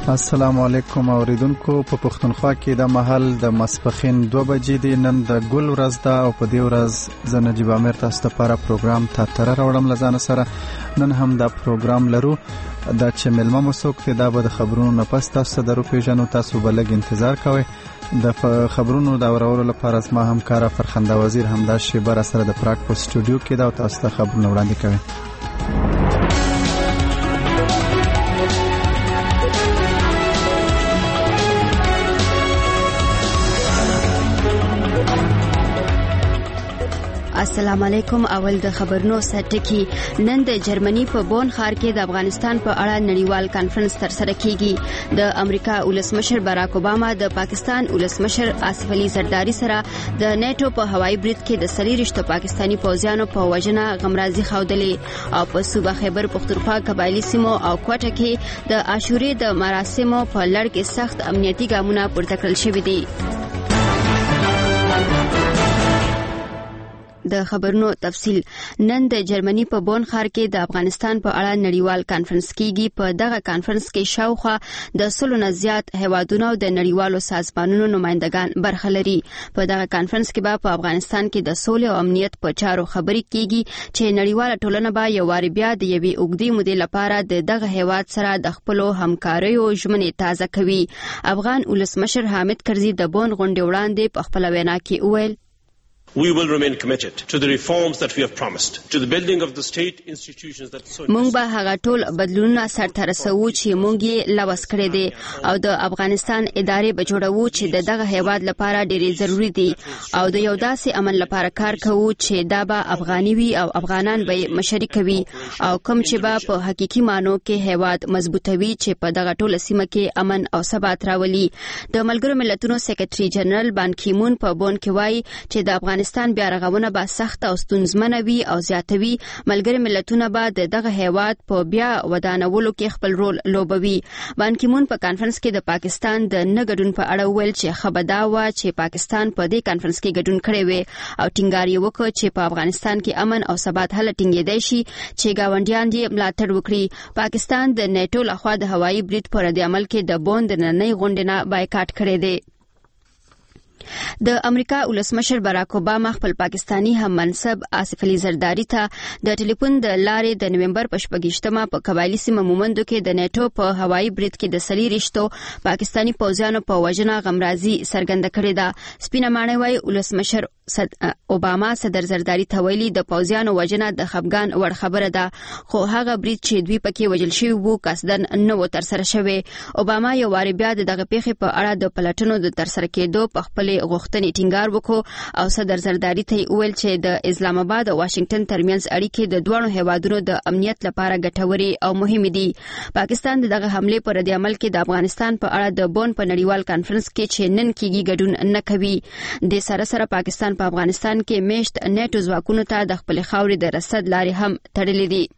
السلام علیکم اوریدونکو. په پښتونخوا کې د محل د مسپخین 2 بجې دی. نن د ګل ورځ ده او په دې ورځ زه نجیب امیر تاسو ته لپاره پروګرام ته راوړم لزان سره. نن هم دا پروګرام لرو. دا چې ملما مسوک ته دا به د خبرونو نه پس تاسو درو پیژنو. تاسو بلګ انتظار کوئ. د خبرونو دا ورولو لپاره ما همکار فرخنده وزیر هم دا شیبر سره د پراګ په سټوډیو کې دا تاسو ته خبرونه وړاندې کوي. السلام علیکم. اول د خبرونو سرټکی. نن د جرمني په بون ښار کې د افغانستان په اړه نړیوال کانفرنس ترسره کیږي. د امریکا ولسمشر باراک اوباما د پاکستان ولسمشر آصف علي زرداری سره د نیټو په هوایي برید کې د سلیریشتو پاکستانی پوځیانو په وژنه غمرازي خوادلې او په صوبه خیبر پختونخوا قبایلی سیمو او کوټه کې د عاشورې د مراسمو په لړ کې سخت امنیتي ګامونه پورته کړل شوي دي. د خبرونو تفصیل. نن د جرمني په بون ښار کې د افغانستان په اړه نړیوال کانفرنس کیږي. په دغه کانفرنس کې شاوخوا د 100 نه زیات هیوادونو او د نړیوالو سازمانونو نمائندگان برخه لري. په دغه کانفرنس کې په افغانستان کې د سولې او امنیت په چارو خبرې کیږي چې نړیواله ټولنه به یو وار بیا د یوې اوږدې مودې لپاره د دغه هیواد سره د خپل همکاریو ژمنې تازه کوي. افغان ولسمشر حامد کرزي د بون غونډې وړاندې په خپل وینا کې وویل: We will remain committed to the reforms that we have promised, to the building of the state institutions that so مونږ به هغه ټول بدلونونه سرته رسوو چې مونږ یې لوس کړی دي او د افغانستان ادارې به جوړوو چې دغه هیواد لپاره ډېری ضروری دي او د یو داسې عمل لپاره کار کوو چې دا به افغاني وي او افغانان به مشرک وي او کوم چې به په حقيقي معنی کې هیواد مضبوطوي چې په دغه ټول سیمه کې امن او ثبات راولي. د ملګرو ملتونو سیکریټري جنرال بان کی مون په بون کې وایي چې د افغانستان بیا رغونه به سخت او ستونزمنه وي او زیاتوي. ملګري ملتونه به دغه هیواد په بیا ودانولو کې خپل رول لوبوي. بان کی مون په کانفرنس کې د پاکستان د نه ګډون په اړه ویل چې خبردا و چې پاکستان په دې کانفرنس کې ګډون کړی وي او ټینګار یې وکړ چې په افغانستان کې امن او ثبات هله ټینګېدای شي چې گاونډیان یې ملاتړ وکړي. پاکستان د نیټو لخوا د هوایي برید پر رد عمل کې د بون د نننۍ غونډې نه بایکاټ کړی دی. د امریکا ولسمشر باراک اوباما خپل پاکستانی هم منصب آصف علي زرداری ته د ټلیفون د لارې د نومبر په 28مه په قبایلی سیمه مومندو کې د نیټو په هوایي برید کې د سلیریشتو پاکستانی پوځیانو په وژنه غمرازي څرګنده کړې ده. سپینه ماڼۍ وايي ولسمشر اوباما صدر زرداری ته ویلي د پوځیانو وژنه د خفګان وړ خبره ده خو هغه برید چې دوی پکې وژل شوي وو قصدن نه و ترسره شوی. اوباما یو وار بیا دغه پیښې په اړه د پلټنو د ترسره کېدو په خپل غوښتنې ټینګار وکړو او صدر زرداری ته ویل چې د اسلام آباد او واشنگټن ترمنځ اړیکې د دوه هیوادونو د امنیت لپاره ګټوري او مهمه دي. پاکستان دغه حمله پر رد عمل کې د افغانستان په اړه د بون په نړیوال کانفرنس کې چې نن کېږي ګډون نه کوي. د سره پاکستان په افغانستان کې میشت نیټو ځواکونو ته د خپل خاورې د رسد لارې هم تړلې دي.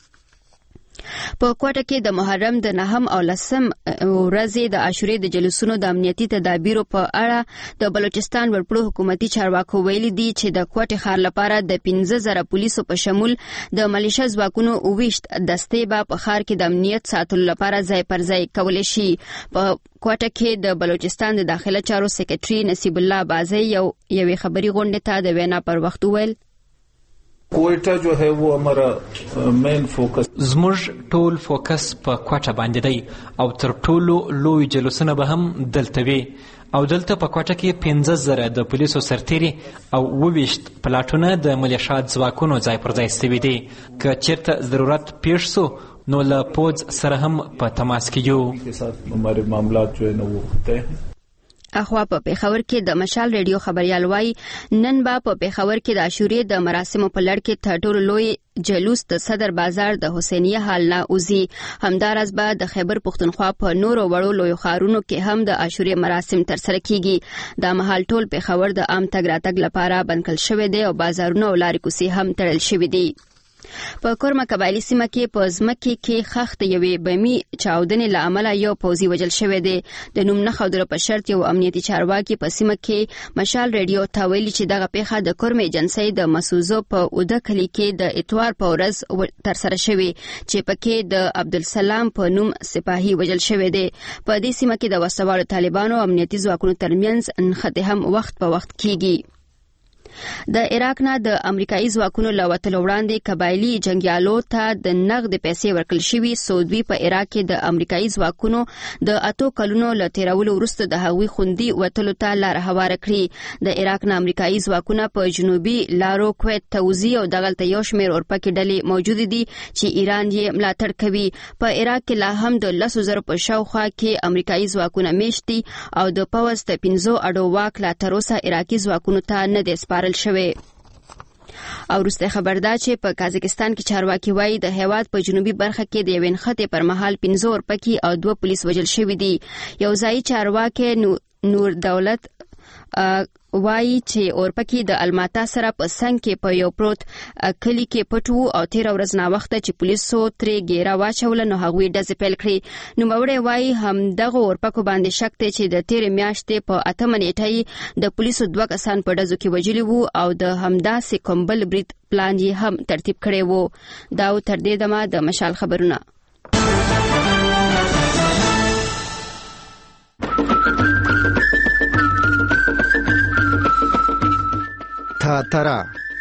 په کوټه کې د محرم د 9 او 10 ورځې د عاشورې د جلوسونو د امنیتي تدابیرو په اړه د بلوچستان ورپړو حکومتي چارواکو ویلي دي چې د کوټه ښار لپاره د 15000 پولیسو په شمول د ملیشیا ځواکونو 20 دستې به په ښار کې د امنیت ساتلو لپاره ځای پر ځای کولای شي. په کوټه کې د بلوچستان د داخله چارو سیکریټري نصیب الله بازی یوې خبري غونډې ته د وینا پر وخت ویل: کوئٹہ جو ہے وہ ہمارا مین فوکس زموږ ټول فوکس په کوټه باندې دی او تر ټولو لوی جلوسونه به هم دلته وي او دلته په کوټه کې 15000 د پولیسو سرتیري او 20 پلاټونه د ملیشیات ځواکونو ځای پر ځای شوي دي. که چیرته ضرورت پیښ سو نو له پوځ سره هم په تماس کې یو. ہمارے معاملات جو ہے نا وہ طے ہیں. اخوا په پیښور کې د مشال ریډیو خبريال وای نن با په پیښور کې د عاشورې د مراسمو په لړ کې تر ټولو لوی جلوس د صدر بازار د حسینیه حال نه اوزي. همدارس به د خیبر پختونخوا په نورو وړو لوی ښارونو کې هم د عاشورې مراسم ترسره کیږي. د مهال ټول پیښور د عام تګ راتګ لپاره بند کړل شوی دی او بازارونه او لارې کوڅې هم تړل شوی دي. په کورما قبایلی سیمه کې په ځمکې کې خښت یوې بمي چاودنې له امله یو پوځي وژل شوی دی. د نوم نه ښودلو په شرط یو امنیتي چارواکي په سیمه کې مشال ریډیو ته ویلي چې دغه پیښه د کورما ایجنسۍ د مسوزو په اوده کلي کې د اتوار په ورځ ترسره شوې چې پکې د عبدالسلام په نوم سپاهي وژل شوی دی. په دې سیمه کې د وسوالو طالبانو او امنیتي ځواکونو ترمنځ نښتې هم وخت په وخت کیږي. د عراق نه د امریکایي ځواکونو له وتلو وړاندې قبایلی جنگیالو ته د نقد پیسې ورکړل شوي. سعودي په عراق کې د امریکایي ځواکونو د 8 کلونو له تیرولو وروسته د هغوی خوندي وتلو ته لار هواره کړې. د عراق نه امریکایي ځواکونه په جنوبي لارو کویت ته وځي او دغلته یو شمېر اورپکي ډلې موجود دي چې ایران یې ملاتړ کوي. په عراق کې لا هم د 10,000 په شاوخوا کې امریکایي ځواکونه میشت دي او د پوځ د 15 اډو واک لا تر اوسه عراقي ځواکونو ته نه دی سپارل شوی. او وروسته خبر ده چې په قازقستان کې چارواکي وایي د هیواد په جنوبي برخه کې د یوې نښتې پر مهال 15 اورپکي او 2 پولیس وژل شوي دي. یو ځایي چارواکي نور دولت وایي چې اورپکي د الماتا سره په څنګ کې په یو پروت کلی کې پټ وو او 13 ورځې نه وخته چې پولیسو ترې ګیره واچوله نو هغوی ډزې پیل کړې. نوموړی وایي همدغه اورپکو باندې شک دی چې د تېرې میاشتې په 8 نیټه د پولیسو 2 کسان په ډزو کې وژلي وو او د همداسې کوم بل برید پلان یې هم ترتیب کړی وو. دا تر دې دمه د مشال خبرونه. تاترا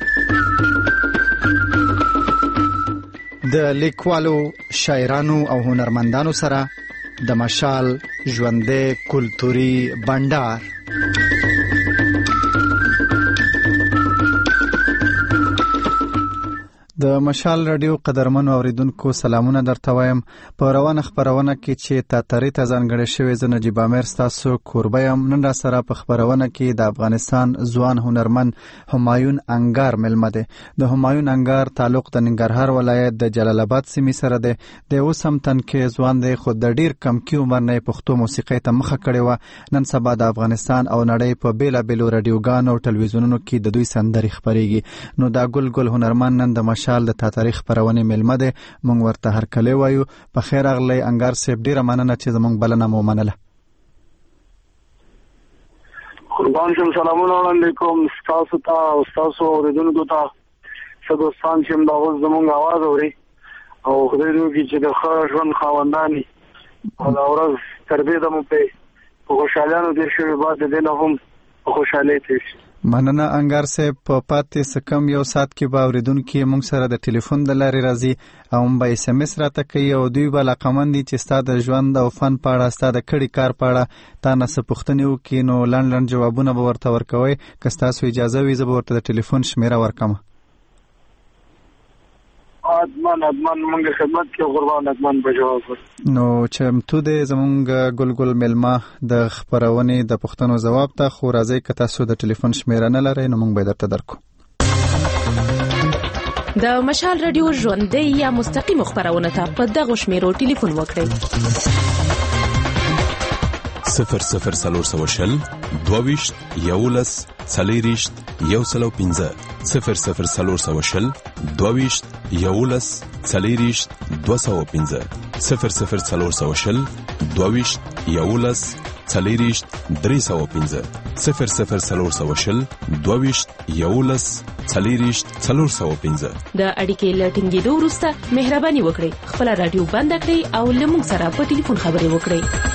د لیکوالو، شاعرانو او هنرمندانو سره د مشال ژوندې کلتوري بندر. د مشال رادیو قدرمنو اوریدونکو سلامونه درته وایم. په روانه خبرونه کې چې تاتري ته ځانګړی شوی زه نجیب عامر ستاسو کوربه یم. نن را سره په خبرونه کې د افغانستان ځوان هنرمند همایون انګار ملمه دی. د همایون انګار تعلق د ننګرهار ولایت د جلال آباد سیمې سره دی. د اوس هم تنکي ځوان دی خو د ډیر کم کې عمر نه پښتو موسیقۍ ته مخه کړې وه. نن سبا د افغانستان او نړۍ په بیلابیلو رادیوګانو او ټلویزیونونو کې د دوی سندرې خپرېږي. نو دا ګل هنرمند نن د مشال د تاریخ خبرونه ملمه ده. مونږ ورته هر کله وایو په خیر اغلی انګار صاحب، ډیره مننه چې زمونږ بلنه مو منله. قربان شم، سلامونه وړاندې کوم تاسو ته او تاسو اوریدونکو ته. څه دوستان چې موږ زمونږ आवाज اوري او خدای دې وکړي چې د ښه ژوند خاونداني او دا ورځ تر دې دمو په خوشحالانو دې شوي بعد دې نه هم په خوشحالۍ تیر شي. مننه انګار صاحب. په پاتې سکم یو سات کې به اوریدونکي موږ سره د ټلیفون د لارې راځي او به SMS راته کوي او دوی به علاقمند دي چې ستا د ژوند او فن په اړه، ستا د کړي کار په اړه تا نه څه پوښتنې وکړي. نو لنډ جوابونه به ورته ورکوئ. که ستاسو اجازه وي زه به ورته د ټلیفون شمیره ورکم. ادمان مونږ خدمت کې قربان ادمان به جواب ورکړم. نو چمتو دی زمونږ ګلګل ملما د خبرونې د پښتنو جواب ته. خو راځي که تاسو د ټلیفون شمیره نه لرئ نو مونږ به درته درکو. د مشال رادیو ژوندۍ یا مستقیم خبرونه ته په دغه شمیرو ټلیفون وکړئ. 0040 22 11 40 115 0040 22 11 40 215 0040 22 11 40 315 0040 22 11 40 415. د اړیکې لټینګېدو وروسته مهرباني وکړئ خپل رادیو بند کړئ او لمونږ سره په ټلیفون خبرې وکړئ.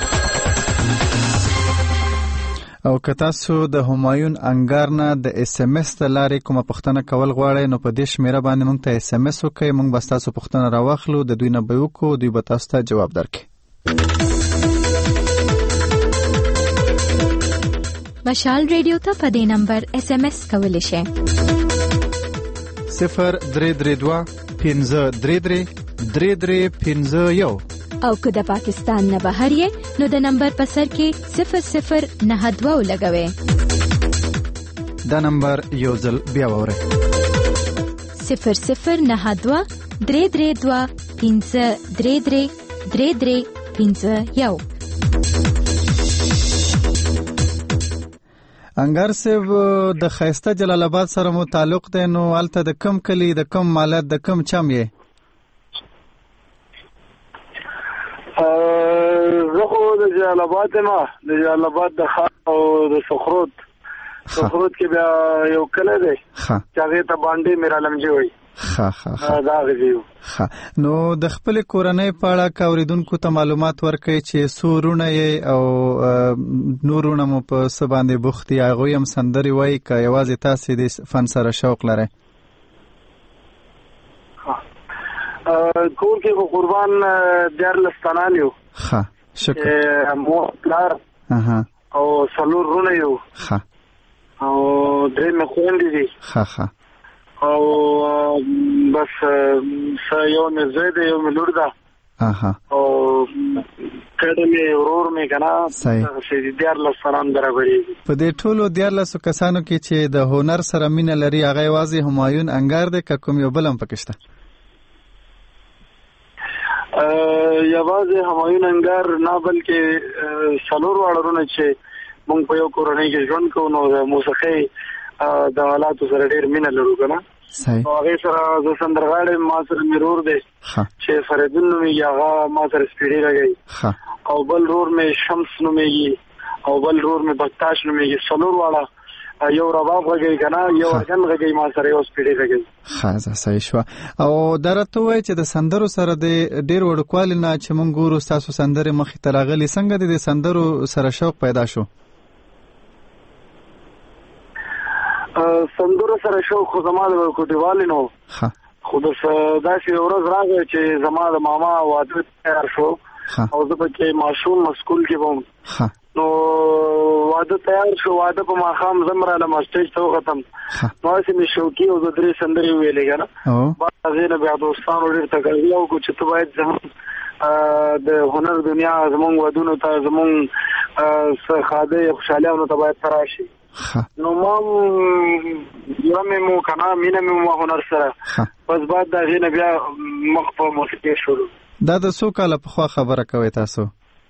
او که تاسو د همایون انګار نه د SMS د لارې کومه پوښتنه کول غواړئ نو په دې شمیره باندې موږ ته SMS وکړئ. موږ به ستاسو پوښتنه راواخلو، د دوی نه به وکړو، دوی به تاسو ته جواب درکړي. مشال ریډیو ته په دې نمبر SMS کولی شئ 0332 533 3351. او که د پاکستان نه بهر یې نو د نمبر په سر کې 0092 لګوئ. دا نمبر یو ځل بیا واورئ 0092 332 533 3351. انګار صاحب د خیسته جلال آباد سره مو تعلق دی، نو هلته د کم کلی د کم مالت د کم چم یې؟ زه خو د جلال آباد یم، د جلال آباد د ښار او د سخروت کې بیا یو کلی دی چې هغې ته بانډې میرالمجي وایي. دا غزیو. نو د خپل کورنۍ په اړه که اوریدونکو ته معلومات ورکړئ چې څو وروڼه یې او نور وروڼه مو په څه باندې بوخت دي، هغوی هم سندرې وایي که یوازې تاسې د فن سره شوق لرئ؟ کور کې به قربان 14 تنان یو. شکر. مور پلار او 4 وروڼه یو او 3 مې خویندې دي او بس یو مې زوی دی یو مې لور ده او کډه مې ورور مې که نه 14 تنان برابرېږي. په دې ټولو 14 کسانو کې چې د هنر سره مینه لري هغه یوازې همایون انګار دی که کوم یو بل هم پکې شته؟ یوازې همایون انګار نه بلکې 4 واړه وروڼه چې موږ په یو کورنۍ کې ژوند کوو نو د موسیقۍ د آلاتو سره ډېر مینه لرو که نه. او هغې سره زه سندرغاړی ما سره مې رور دی چې فریدون نومېږي، هغه ما سره سپیډي لګوي او بل رور مې شمس نومېږي او بل رور مې بکتاش نومېږي. 4 واړه یو رباب غږوي که نه، یو ارګن غږوي، ما سره یو سپیډي لګوي. صحیح شوه. او دا راته ووایي چې د سندرو سره د ډېر وړوکوالي نه چې موږ ګورو ستاسو سندرې مخې ته راغلي، څنګه د سندرو سره شوق پیدا شو؟ سندرو سره شوق خو زما د کوټیوالي نو، خو داسې یو ورځ راغی چې زما د ماما واده تیار شو او زه پکې ماشوم سکول کې وم. نو واده تیار شو، واده په ماښام زه م رالم سټیج ته وختم، نو هسې مې شوقي او زه 3 سندرې وویلې که نه. بعد هغې نه بیا دوستانو ډېر تقاضا وکړو چې ته باید زموږ د هنر دنیا زموږ ودونو ته زموږ ښادۍ خوشحالیانو ته باید ته راشي. نو ما یوه مې مو که نه مینه مې مو هنر سره، بس بعد د هغې نه بیا مخ په موسیقۍ شروع. دا د څو کاله پخوا خبره کوئ تاسو؟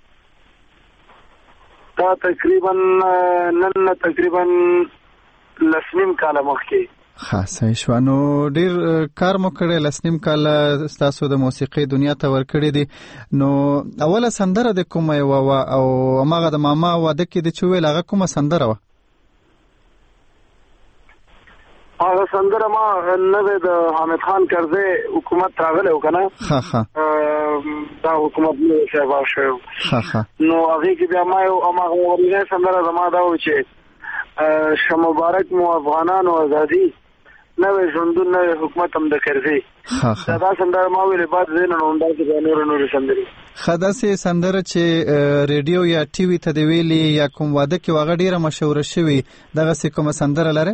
دا تقریبا نن تقریبا 10 کاله مخکې. صحیح شو. نو ډیر کار مو کړی، 10 کاله ستاسو د موسیقۍ دنیا ته ورکړی دي. نو اوله سندره د کومه یوه وه او هماغه د ماما واده کې د چې ویل هغه کومه سندره وه؟ هغه سندره ما نوې د حامد خان کرزی حکومت راغلی و که نه، دا حکومت نوی شیبا شوی نو هغې کې بیا ما یو هماغه اورنۍ سندره زما دا و چې شه مبارک مو افغانانو ازادي، نوی ژوندون نوی حکومت هم د کرزی. دا سندره ما ویلې بعد زه نه نوم داسې بیا نورې سندرې. ښه، داسې سندره چې ریډیو یا ټي وي ته دې ویلي یا کوم واده کې هغه ډېره مشهوره شوې، دغسې کومه سندره لرئ؟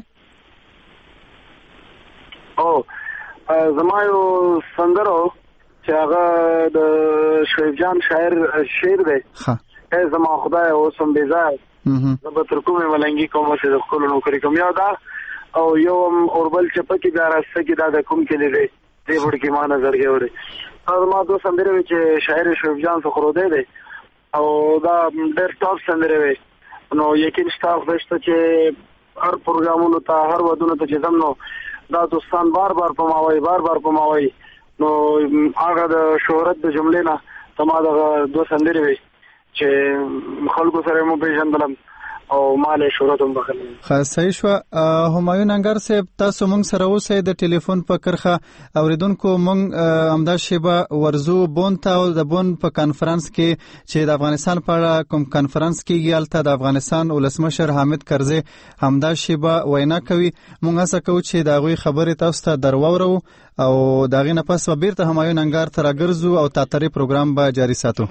زما یو سندره چې هغه د شریف جان شاعر شعر دی، ای زما خدای اوسم بیزار زه به تر کومې ملنګي کوم چې د ښکلو نوکري کوم. یا دا او یو اوربل چپکې بیا راسته کې دا د کوم کلي دی دې بوډ کې ما نظر کې وړی. زما 2 سندرې وې چې شاعر شریف جان سخرودی دی او دا ډېر ټاپ سندرې وې. نو یقین شته خدای شته چې هر پروګرامونو ته هر ودونو ته چې ځم نو دا دوستان بار بار پماوي نو هغه د شهرت د جملې نه تما د 2 سندرې وي چې خلکو سره مو پیژندلم او مال شهرت هم بخلم. صحیح شو. همایون انګار صاحب تاسو مونږ سره اوسئ د ټلیفون په کرخه اوریدونکو مونږ همدا شیبه ورزو بون ته او د بون په کانفرنس کې چې د افغانستان په اړه کوم کانفرنس کېږي هلته د افغانستان ولسمشر حامد کرزی همدا شیبه وینا کوي. مونږ هڅه کوو چې د هغوی خبرې تاسو ته در واورو او د هغې نه پس به بیرته همایون انګار ته راګرځو او تاترې پروګرام به جاري ساتو.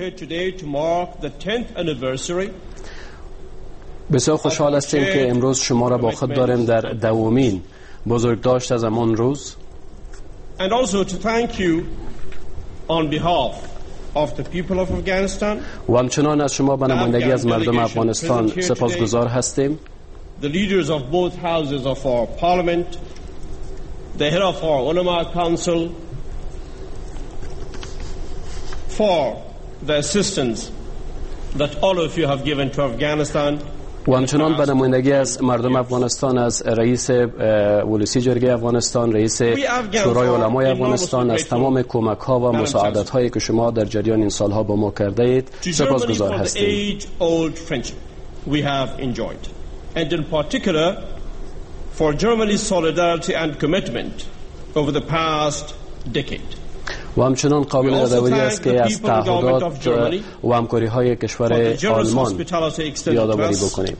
بسیار خوشحال هستیم که امروز شما را با خود داریم در 10مین بزرگداشت از همان روز. And also to thank you on behalf of the people of Afghanistan. و همچنان از شما به نمایندگی از مردم افغانستان سپاسگزار هستیم. The leaders of both houses of our parliament, the head of our Ulama Council, for the assistance that all of you have given to Afghanistan و همچنان به نمایندگی از مردم افغانستان، از رئیس ولسی جرگه افغانستان، رئیس شورای علمای افغانستان، از تمام کمک ها و مساعدت هایی که شما در جریان این سالها با ما کرده اید سپاسگزار هستیم. We have enjoyed, and in particular for Germany's solidarity and commitment over the past decade. و همچنان قابل یادآوری است که از تعهدات و همکاری های کشور آلمان یادآوری بکنیم.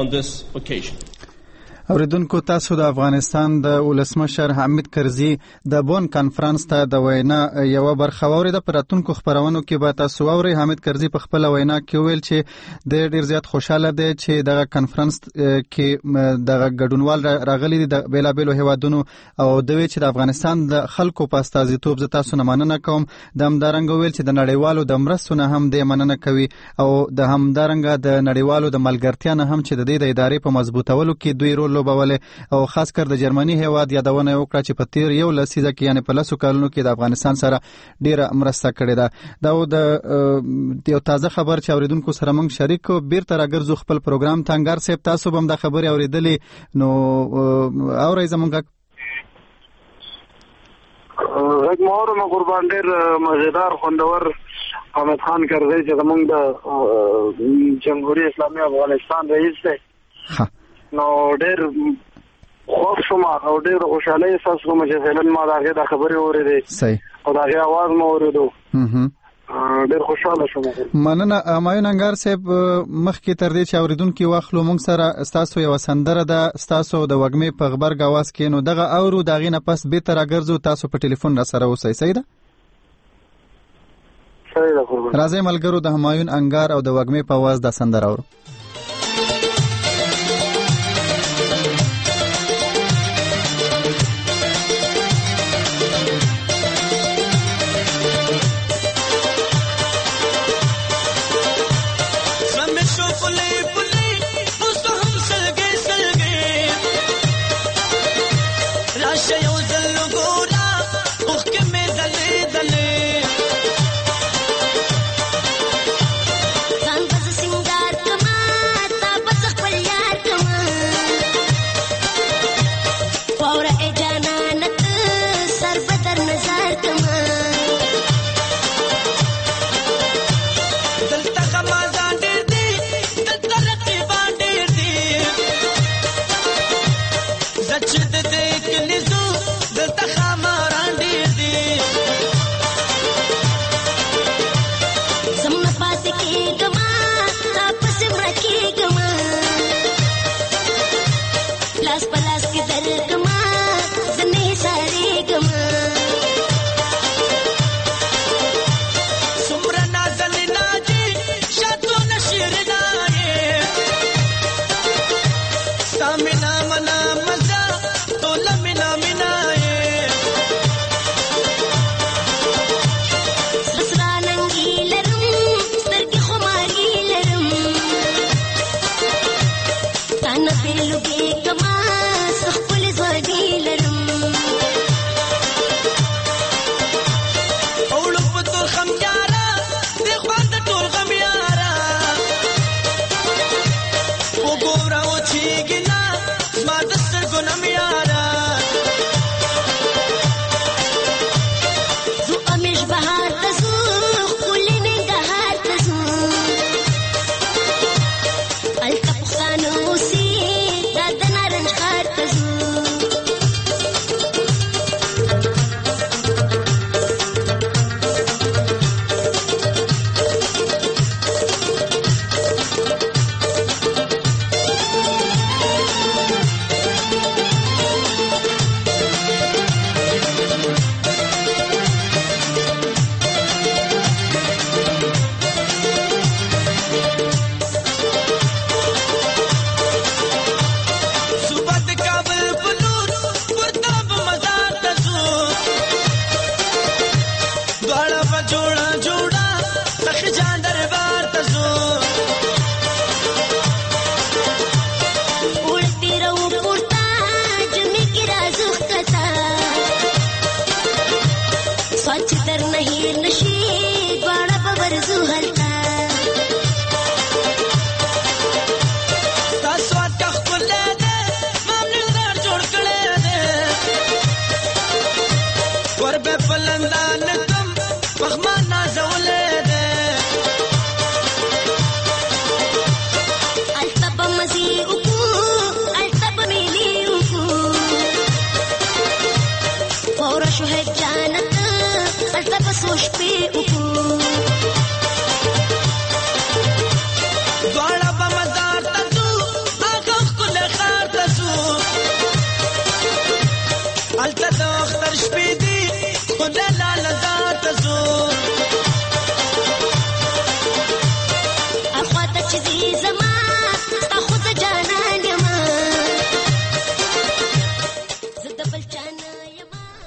اوریدونکو تاسو د افغانستان د ولسمشر حامد کرزي د بون کانفرنس ته د وینا یو برخه ووري د پراتونکو خبرونو کې به تاسو ووري. حامد کرزي په خپل وینا کې ویل چې د ډیر زیات خوشاله دی چې د کانفرنس کې د ګډونوال راغلي د بیلابېلو هیوادونو او دوی چې د افغانستان د خلکو په استازیتوب ز تاسو نه مننه کوم. د همدارنګ ویل چې د نړیوالو د مرستو نه هم د مننه کوي او د همدارنګ د نړیوالو د ملګرتیا نه هم چې د دې د ادارې په مضبوطولو کې دوی رول لوبوله او خاص کر د جرمني هیواد یادونه وکړه چې په تیر یو لسیزه کې یعنی په لسو کلونو کې د افغانستان سره ډیره مرسته کړې ده. دا یو تازه خبر چې اوریدونکو سره موږ شریک کو. بیرته راګرځو خپل پروګرام تنګار صاحب، تاسو هم د خبري اوریدلې نو اورئ زمونږ غږ مو قربان ډیر مزیدار خوندور حامد خان کرزي چې زمونږ د جمهوریت اسلامي افغانستان رئیس دی نو ډیر خوښ شوم او ډیر خوشاله احساس کوم چې فعلا ما داغه د خبرې اورېدې صحیح او داغه आवाज مو اورېدو ډیر خوشاله شوم. مننه همایون انګار صاحب. مخکې تر دې چې اوریدونکو واخلو موږ سره ستاسو یو سندره ده ستاسو د وګمې په خبرګ आवाज کې نو دغه اورو داغه نه پس به تر اگرزو تاسو په ټلیفون را سره اوسئ. صحیح ده؟ صحیح ده قربان. راځي ملګرو د همایون انګار او د وګمې په आवाज د سندره اورو.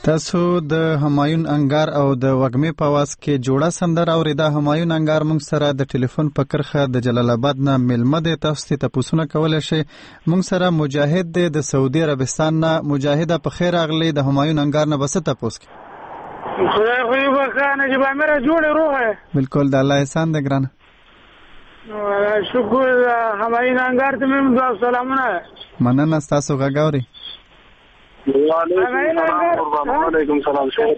تاسو د همایون انګار او د وږمې په आवाज کې جوړه سندره اوریدا. همایون انګار موږ سره د ټلیفون په کرخه د جلال آباد نه ملمه دی. تاسو ته پوښتنه کولای شئ. موږ سره مجاهد دی د سعودي عربستان نه. مجاهد په خیر اغلی د همایون انګار نه بس ته پوښتنه خدای خو یې وکړه چې باندې جوړه روغه. بالکل د الله احسان دی ګرانه. شکر همایون انګار ته مې سلامونه. مننه تاسو غاګوري. وعلیکم سلام. صحت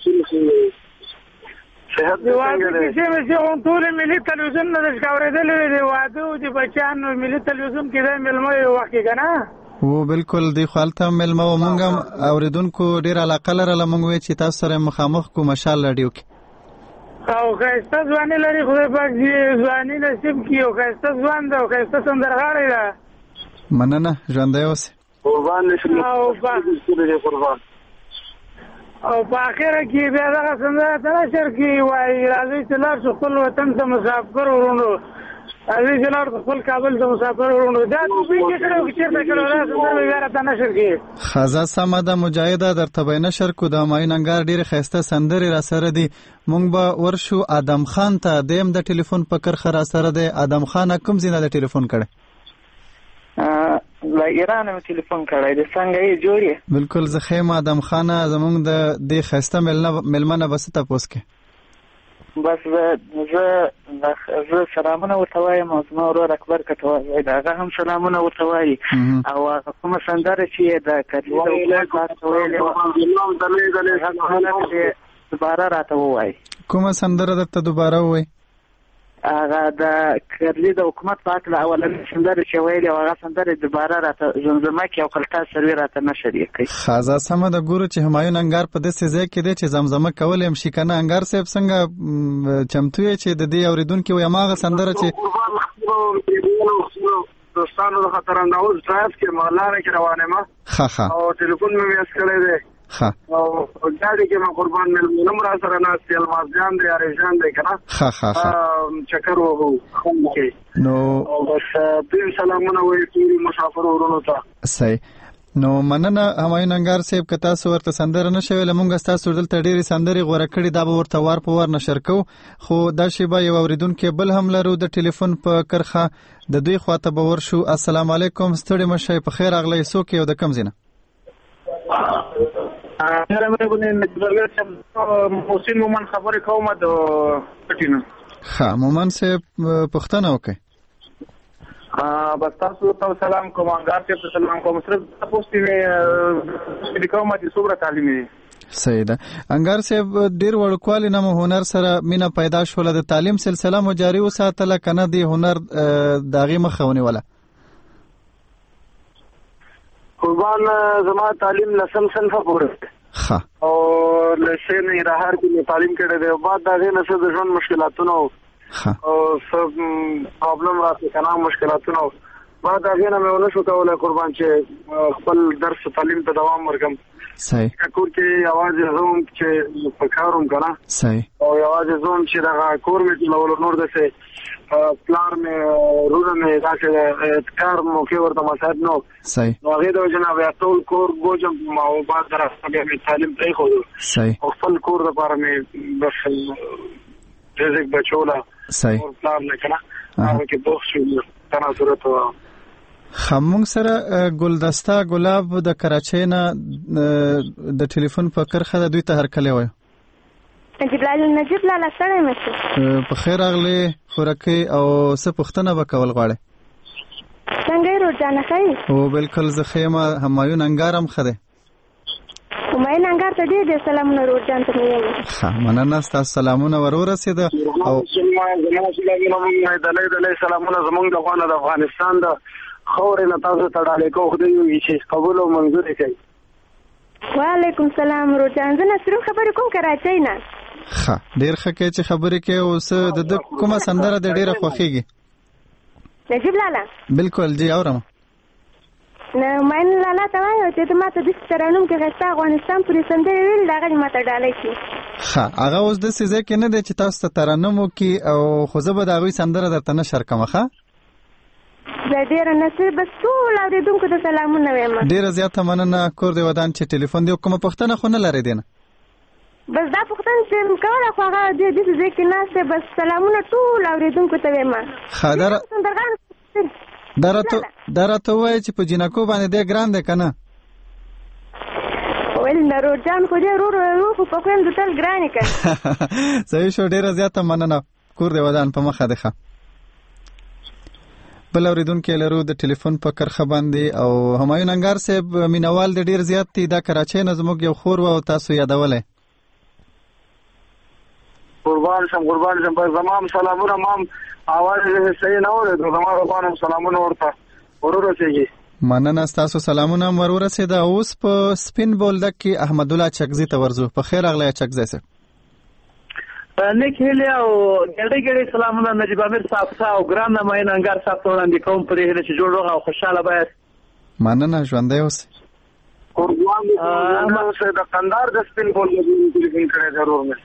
څنګه دی؟ چې ټول ملي تلویزیون نه ښکارېدل دی واده او د بچیانو ملي تلویزیون کې د ملمه وخت کې کنه. او بالکل دی خپلته ملمه و مونږ اوریدونکو ډیر علاقه لرله. مونږ وی چې تاسو سره مخامخ کو مشال رادیو کې او خسته ځواني لري. خدای پاک دې ځواني نصیب کړي او خسته ځوان ده او خسته سندرغاړی ده. مننه ژوندی اوسئ. قربان نشم او په اخره کې بیا دغه سندره ته نشر کې وایي راځئ چې لاړ شو خپل وطن ته مسافر ورونو. راځئ چې لاړ شو خپل کابل ته مسافر ورونو. دا توپیر کې کړو چې چېرته کړو دا سندره بیا راته نشر کې خزه سمه ده. مجاهده درته به نشر کو. د همایون انګار ډېرې ښایسته سندرې را سره دي. مونږ به ورشو ادم خان ته. دیم د ټلیفون په کرخه را سره دی. ادم خان کوم ځای نه د ټلیفون کړی؟ له ایران مې ټلیفون کړی دی. څنګه یې جوړ یې؟ بالکل زه ښه یم ادم خانه. زمونږ د دې ښایسته مېلمه نه به څه تپوس کې بس زه سلامونه ورته وایم او زما ورور اکبر که ته وایي د هغه هم سلامونه ورته وایي. او هغه کومه سندره چې یې د کرلي د حکومت ویلې وه دوباره راته ووایي. کومه سندره درته دوباره ووایي؟ هغه د کرلي د حکومت په هکله اولنۍ سندره چې ویلې او هغه سندره دوباره راته زمزمه کړي او کلتا سروي راته نشر یې کړي. ښه سمه ده. ګورو چې همایون انګار په داسې ځای کې دی چې زمزمه کولی هم شي که نه. انګار صاحب څنګه چمتو یې چې د دې اورېدونکي وي هماغه سندره چې دوستانو د خطر انداز ډرایو کې لاره کې روان یم او ټلیفون مې میس کړی دی او ګاډي کې ما قربان مې نمبر سره ناست الماس جان دی اریجان دی کنه چکر وو نو بس دې سلامونه وایي ټول مسافر ورونو ته. صحیح. نو مننه همایون انګار صاحب که تاسو ورته سندره نه شویله مونږ ستاسو دلته ډېرې سندرې غوره کړي دا به ورته وار په وار نشر کوو. خو دا شیبه یو اورېدونکی بل هم لرو د ټلیفون په کرخه. د دوی خواته به ورشو. السلام علیکم. ستړي مه شئ. په خیر راغلی. څوک یې او د کوم ځای نه؟ محسن مومن خبرې کوم د پټینو. ښه مومن صاحب پوښتنه وکړئ. بس تاسو ته سلام کوم. انګار صاحب ته سلام کوم. صرف تاسو ته کوم چې څومره تعلیم دی. صحیح ده. انګار صاحب ډیر وړوکوالي نه هنر سره مینا پیدا شوله. د تعلیم سلسله مو جاری وساتله کنه دی هنر داغي مخونه ولا؟ قربان زما تعلیم لسم صنف پورې او لسه نه راهر کې تعلیم کړی دی. بعد دا نه څه د ژوند مشکلاتونو او سب پرابلم راځي کنه مشکلاتونو. بعد دا نه مې ونه شو کولای قربان چې خپل درس تعلیم ته دوام ورکم. صحیح. کور کې आवाज زوم چې پکاروم کنه. صحیح. او आवाज زوم چې دا کور مې ټول نور دسه پلان مې روزه مې راځي کار مو کې ورته مساعد نو. صحیح. هغه د جناب ټول کور ګوجم او بعد درسته مې تعلیم پرې خو. صحیح. خپل کور لپاره مې بس رزق بچولا. صحیح. او پلان نه کنه هغه کې دوه شو تنا صورت خمون سره ګلدسته ګلاب د کراچۍ نه د ټلیفون په کرخه د دوی ته هرکلی وایو. نجیب لاله سره مې په خیر اغلی خورکې او څه پوښتنه به کول غواړې؟ څنګه یې روزانه ښه یې؟ او بالکل زه ښه یم. همایون انګار هم ښه دی. همایون انګار ته ډېر سلامونه روزان ته مې وایي. ښه مننه ستاسو سلامونه ورورسېده او سلامونه زمونږ د افغانستان د خورې نه تاسو ته ډالۍ کوو. خدای وي چې قبول او منظور کړي. وعلیکم سلام روزان. زه نسرین خبرې کوم کراچۍ نه. ښه ډېر ښه کوي چې خبرې کوي. اوس د کومه سندره د ډېره خوښېږي؟ نجیب لاله. بالکل جی اورم. نه مین لاله ته وایو چې ما ته د ترانوم کې غستا افغانستان پرې سندرې ویل دا غي ماته ډالۍ شي. ښه هغه اوس د سیزه کې نه دی چې تاسو ته ترانوم وکي او خو زه به د هغوی سندره درته نشر کوم. ښه زه ډېره نصیب بس ټول اورېدونکو ته سلامونه وایم. ډېره زیاته مننه. کور دې ودان چې ټلیفون دې کومه پوښتنه خو نه لرې دی نه؟ بس دا پوښتنه چې کوله خو هغه د دې ځای کې ناسته بس سلامونه ټول اوریدونکو ته وایم. خادره درته وایي چې په جنکو باندې دې ګران دی کنه ول نور جان خو دې رو په کوم د تل ګرانې کړ. صحیح شو ډیره زیاته مننه کور دی ودان په مخه ده. بل اوریدونکو لرو د ټلیفون په کرخه باندې او همایون انګار صاحب مینوال د ډیر زیات دی دا کراچۍ نه زموږ یو خور و تاسو یادولې. قربان شم زمام سلامونه مام اواز صحیح نه وره زمام قربان سلامونه ورته ورسېږي. مننه تاسو سلامونه ورسېده. اوس په سپین بولدک کې احمد الله چکزي ته ورزو. په خیر اغلی چکزي سره نیک هیله او ګړې سلامونه نجیب امیر صاحب او ګران نماینده انګار صاحب ته وړاندې کوم په دې هیله چې جوړ او خوشاله باید. مننه ژوندی اوسئ. قربان اوسئ. د قندهار د سپین بولدک ټلیفون کړی ضرور مې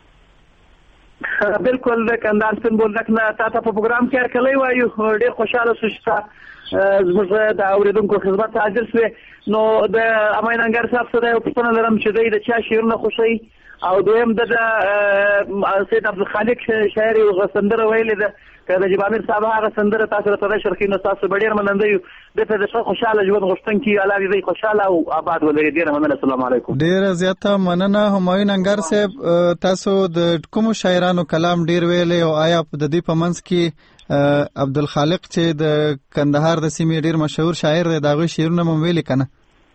بالکل د قندهار سپین بولدک نه تاسو په پروګرام کې کله وایو ډېر خوشاله شو چې زموږ د اوریدونکو خدمت حاضر شوه. نو د امین انګار صاحب سره یو پوښتنه لرم چې د چا شعرونه خوښوي او دویم د سید عبدالخالق شاعر او غسندره ویلې ده کله چې امیر صاحب هغه سندره تاسو ته شرخي نو تاسو ډېر مننده یو د ته خوشاله ژوند غوښتونکي الله دې خوشاله او آباد ولري. ډېر مننه. السلام علیکم. ډېر زیاته مننه همایون انګار صاحب. تاسو د کوم شاعرانو کلام ډېر ویلې او آیا د دې په منځ کې عبدالخالق چې د کندهار د سیمې ډېر مشهور شاعر دی داغه شعرونه مو ویلي کنه؟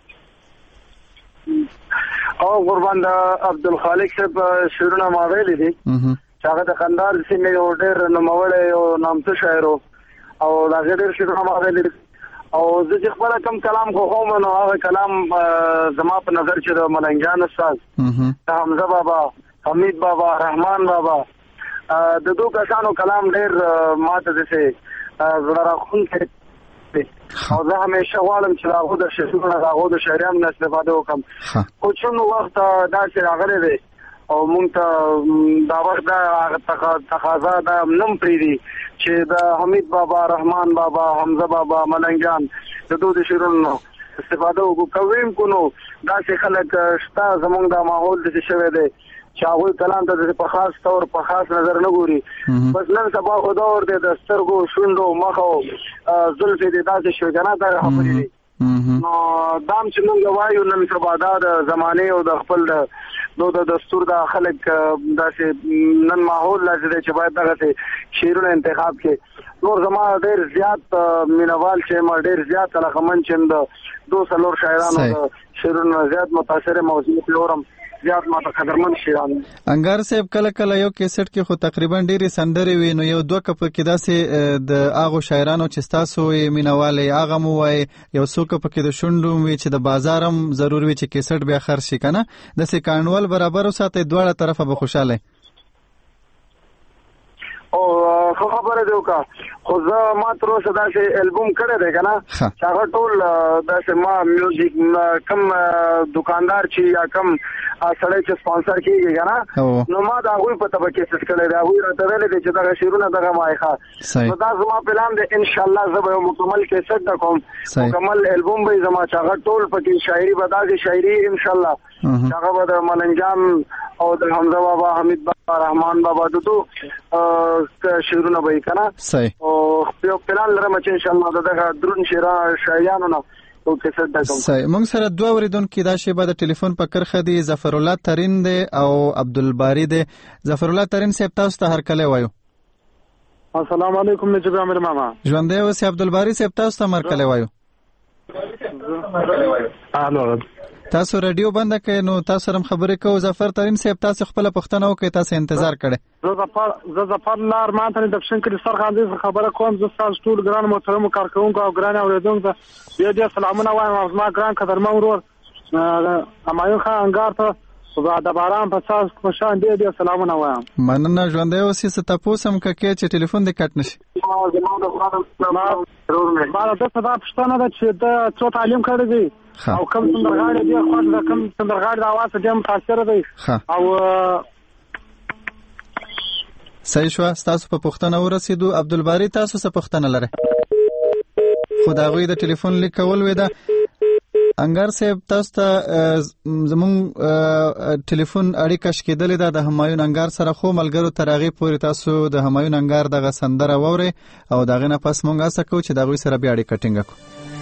او قربان د عبدالخالق صاحب شعرونه ما ویلي دي چې هغه د کندهار د سیمې یو ډېر نوموړی او نامتو شاعر او هغه ډېر شعرونه ما ویلي دي او زه چې خپل کم کلام خوښوم نو هغه کلام زما په نظر چې د ملنګجان استاد حمزه بابا حمید بابا رحمان بابا د دوه کسانو کلام ډېر ماته دسه زړه راخونکی او زه همیشه غواړم چې هغه د شعرونو هغه د شاعرانو نه استفاده وکړم. خو څنګه وخت داسې راغلی دی او مونږ ته دا وخت دا تقاضا دا نم پریدي چې د حمید بابا رحمان بابا حمزه بابا ملنګجان د دوه شعرونو استفاده وکوم کو نو داسې خلک شته زمونږ د ماحول د شوه دی چې هغه کلام ته په خاص تور په خاص نظر نه ګوري. بس نن سبا خو دا ور دي د سترګو شوندو مخو زلفې دي داسې شو کنه دا خبرې دي. نو دام چې موږ وایو نن سبا دا د زمانه او د خپل د دستور د خلک داسې نن ماحول لازم دی چې باید دغه شعرونه انتخاب کړي. نور زما ډېر زیات مینوال چې ما ډېر زیات علاقمند چې د 200 شاعرانو شعرونه زیات متاثر موضوع لورم زیات ماته قدرمن شیران. انګار صاحب کله یو کیسټ کې خو تقریبا ډېری سندرې وي نو یو دوه کپ کې داسې د هغه شاعرانو چې تاسو یې مینواله هغه مو وای یو څوک په کې د شونډو وي چې د بازارم ضروري وي چې کیسټ بیا خرڅ شي کنه د سې کانوال برابر وساتي دواړه طرفه به خوشاله او خو خبره دی وکړه خو زه ما تر اوسه داسې البوم کړی دی کنه چې هغه ټول داسې ما میوزیک کم دکاندار چې یا کم سړی چې سپانسر کیږي کنه نو ما دا غوي په تبه کې څه کړی دا غوي راته ویل دي چې دا شیرونه دغه مایخه نو دا زما پلان دی ان شاء الله زه به مکمل کیسټ دا کوم مکمل البوم به زما چې هغه ټول پکې شاعري بداګي شاعري ان شاء الله هغه به د ملنګجان او د حمزه بابا حمید بابا رحمان بابا دغه شعرونه به کنه او په پلان لرم چې ان شاء الله دغه درون شاعرانو نه صحیح. موږ سره دوه اوریدونکو دا شی به د ټلیفون په کرخه دی ظفر الله ترین دی او عبدالباری دی. ظفر الله ترین صاحب تاسو ته هر کله وایو. السلام علیکم نجیب امیر ماما. ژوندی اوسئ. عبدالباری صاحب تاسو ته هر کله وایو. تاسو رادیو بند کړئ نو تاسو سره خبرې کوو. ظفر ترین صاحب تاسو خپل پښتنه وکړئ تاسو انتظار کړئ. زه ظفر لار مانته د پښین کې سرخاندې خبره کوم. زه تاسو ټول ګران محترم کارکونکو او ګران اوریدونکو دې سلامونه وایم. ما ګران قدرمن ورور همایون خان انګار ته د باران په اساس خوشان دې سلامونه وایم. مننه ژوندی اوسئ. څه تاسو هم کې چې ټلیفون دې کټ نشي. ما د صدا پښتنه ده چې د څو تعلیم کړی دی او کوم سندرغاړي دی خو د کوم سندرغاړي د आवाज ډېر متاثر دی او صحیح شو. تاسو په پښتنه ورسېدو. عبدالباری تاسو څه پښتنه لره خداغوی د ټلیفون لیکول وې ده انګار صاحب تاسو ته زموږ ټلیفون اړیکه شکېدلې ده د همایون انګار سره، خو ملګرو تر هغې پورې تاسو د همایون انګار دغه سندره واورئ او د هغې نه پس موږ هڅه کوو چې د هغوی سره بیا اړیکه ټینګه کړو.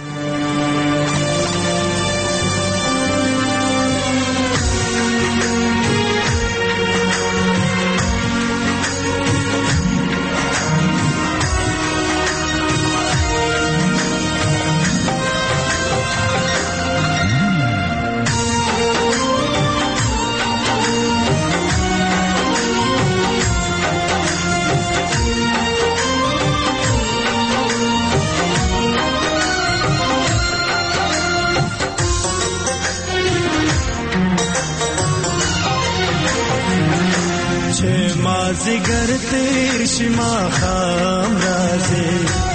مازیګر تیر شي ماښام راځي،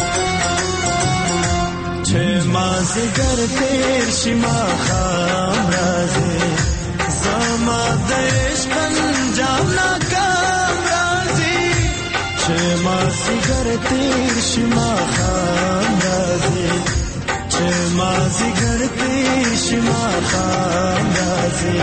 چې مازیګر تیر شي ماښام راځي، زما د عشق انجام ناکام راځي، چې مازیګر تیر شي ماښام راځي، چې مازیګر تیر شي ماښام راځي.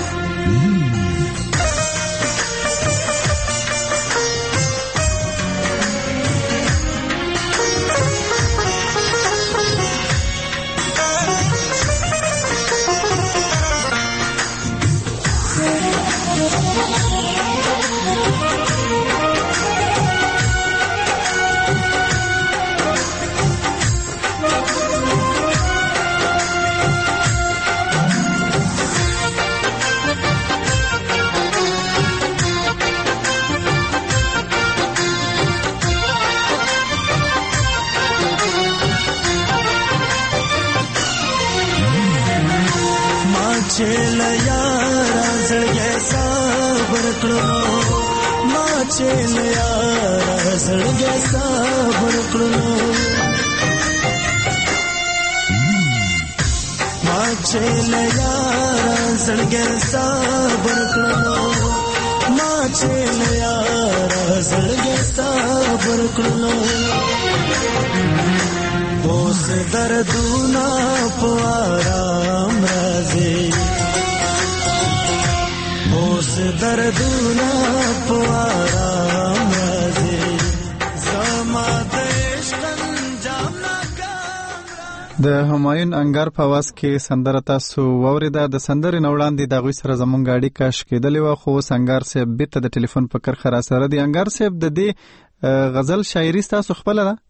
چل یارا زړګي صبر کړو، ما چل یارا زړګي صبر کړو، ما چل یارا زړګي صبر کړو، ما چل یارا زړګي صبر کړو. اوس دردونه په آرام راځي، اوس دردونه په آرام راځي، زما د عشق انجام ناکام. د همایون انګار په आवाज کې سندره تاسو واورېده. د سندرې نه وړاندې د هغوی سره زموږ اړیکه شکېدلې وه، خو اوس انګار صاحب بېرته د ټلیفون په کرښه راسره دی. انګار صاحب، د دې غزل شاعري ستاسو خپله ده؟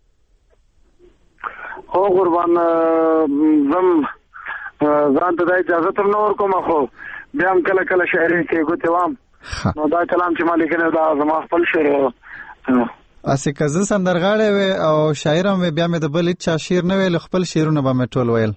خو قربان زم ځان ته د اجازه تر نور کوم، خو بیا هم کله کله شاعري کې ګوتې وام، نو دا کلام چې ما لیکلی دا زما خپل شعر و. هسې که زه سندرغاړی وې او شاعر هم وې، بیا مې د بل هېڅ چا شعر نه ویل، خپل شعرونه به مې ټول ویل.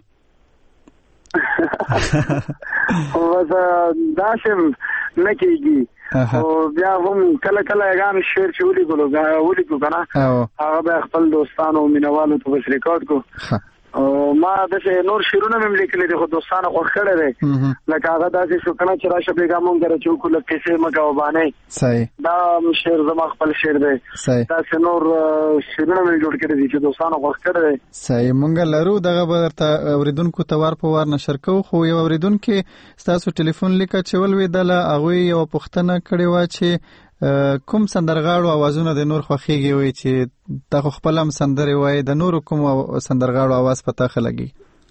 بس داسې نه کېږي، او بیا هم کله کله یګان شعر چې ولیکو که نه، هغه بیا خپل دوستانو مینوالو ته بس ریکارډ کو. او ما داسې نور شعرونه مې هم لیکلي دي، خو دوستانو خوښ کړی دی، لکه هغه داسې شو که نه چې راشه بېګا مونږ سره چې وکړو لږ کیسې مه کوه بانې، دا شعر زما خپل شعر دی. داسې نور شعرونه مې جوړ کړي دي چې دوستانو خوښ کړی دی. صحیح، مونږ لرو دغه به درته اورېدونکو ته وار په وار نشر کوو. خو یو اورېدونکي ستاسو ټلیفون لیکه چې ولوېدله، هغوی یوه پوښتنه کړې وه چې کوم سندرغاړو اوازونه د نور خوښیږي، وایي چې تا خو خپل هم سندرې وایي، د نورو کوم سندرغاړو اواز په تا ښه لګي؟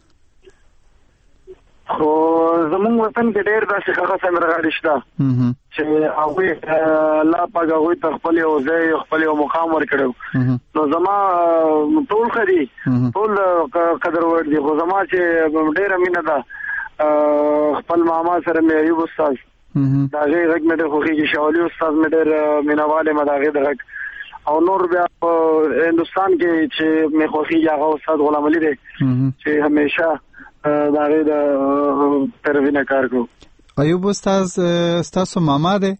خو زمونږ وطن کې ډېر داسې هغه سندرغاړي شته چې هغوی الله پاک هغوی ته خپل یو ځای خپل یو مقام ورکړی، نو زما ټول ښه دي، ټول قدر وړ دي، خو زما چې ډېره مینه ده خپل ماما سره مې ایوب استاد، د هغې غږ مې ډېر خوښېږي، شاولي استاد مې ډېر مینهوال یم د هغې د غږ. او نور بیا په هندوستان کې چې مې خوښېږي هغه استاد غلام علي دی چې همیشه د هغې د پیروي نه کار کوو. ایوب استاد ستاسو ماما دی؟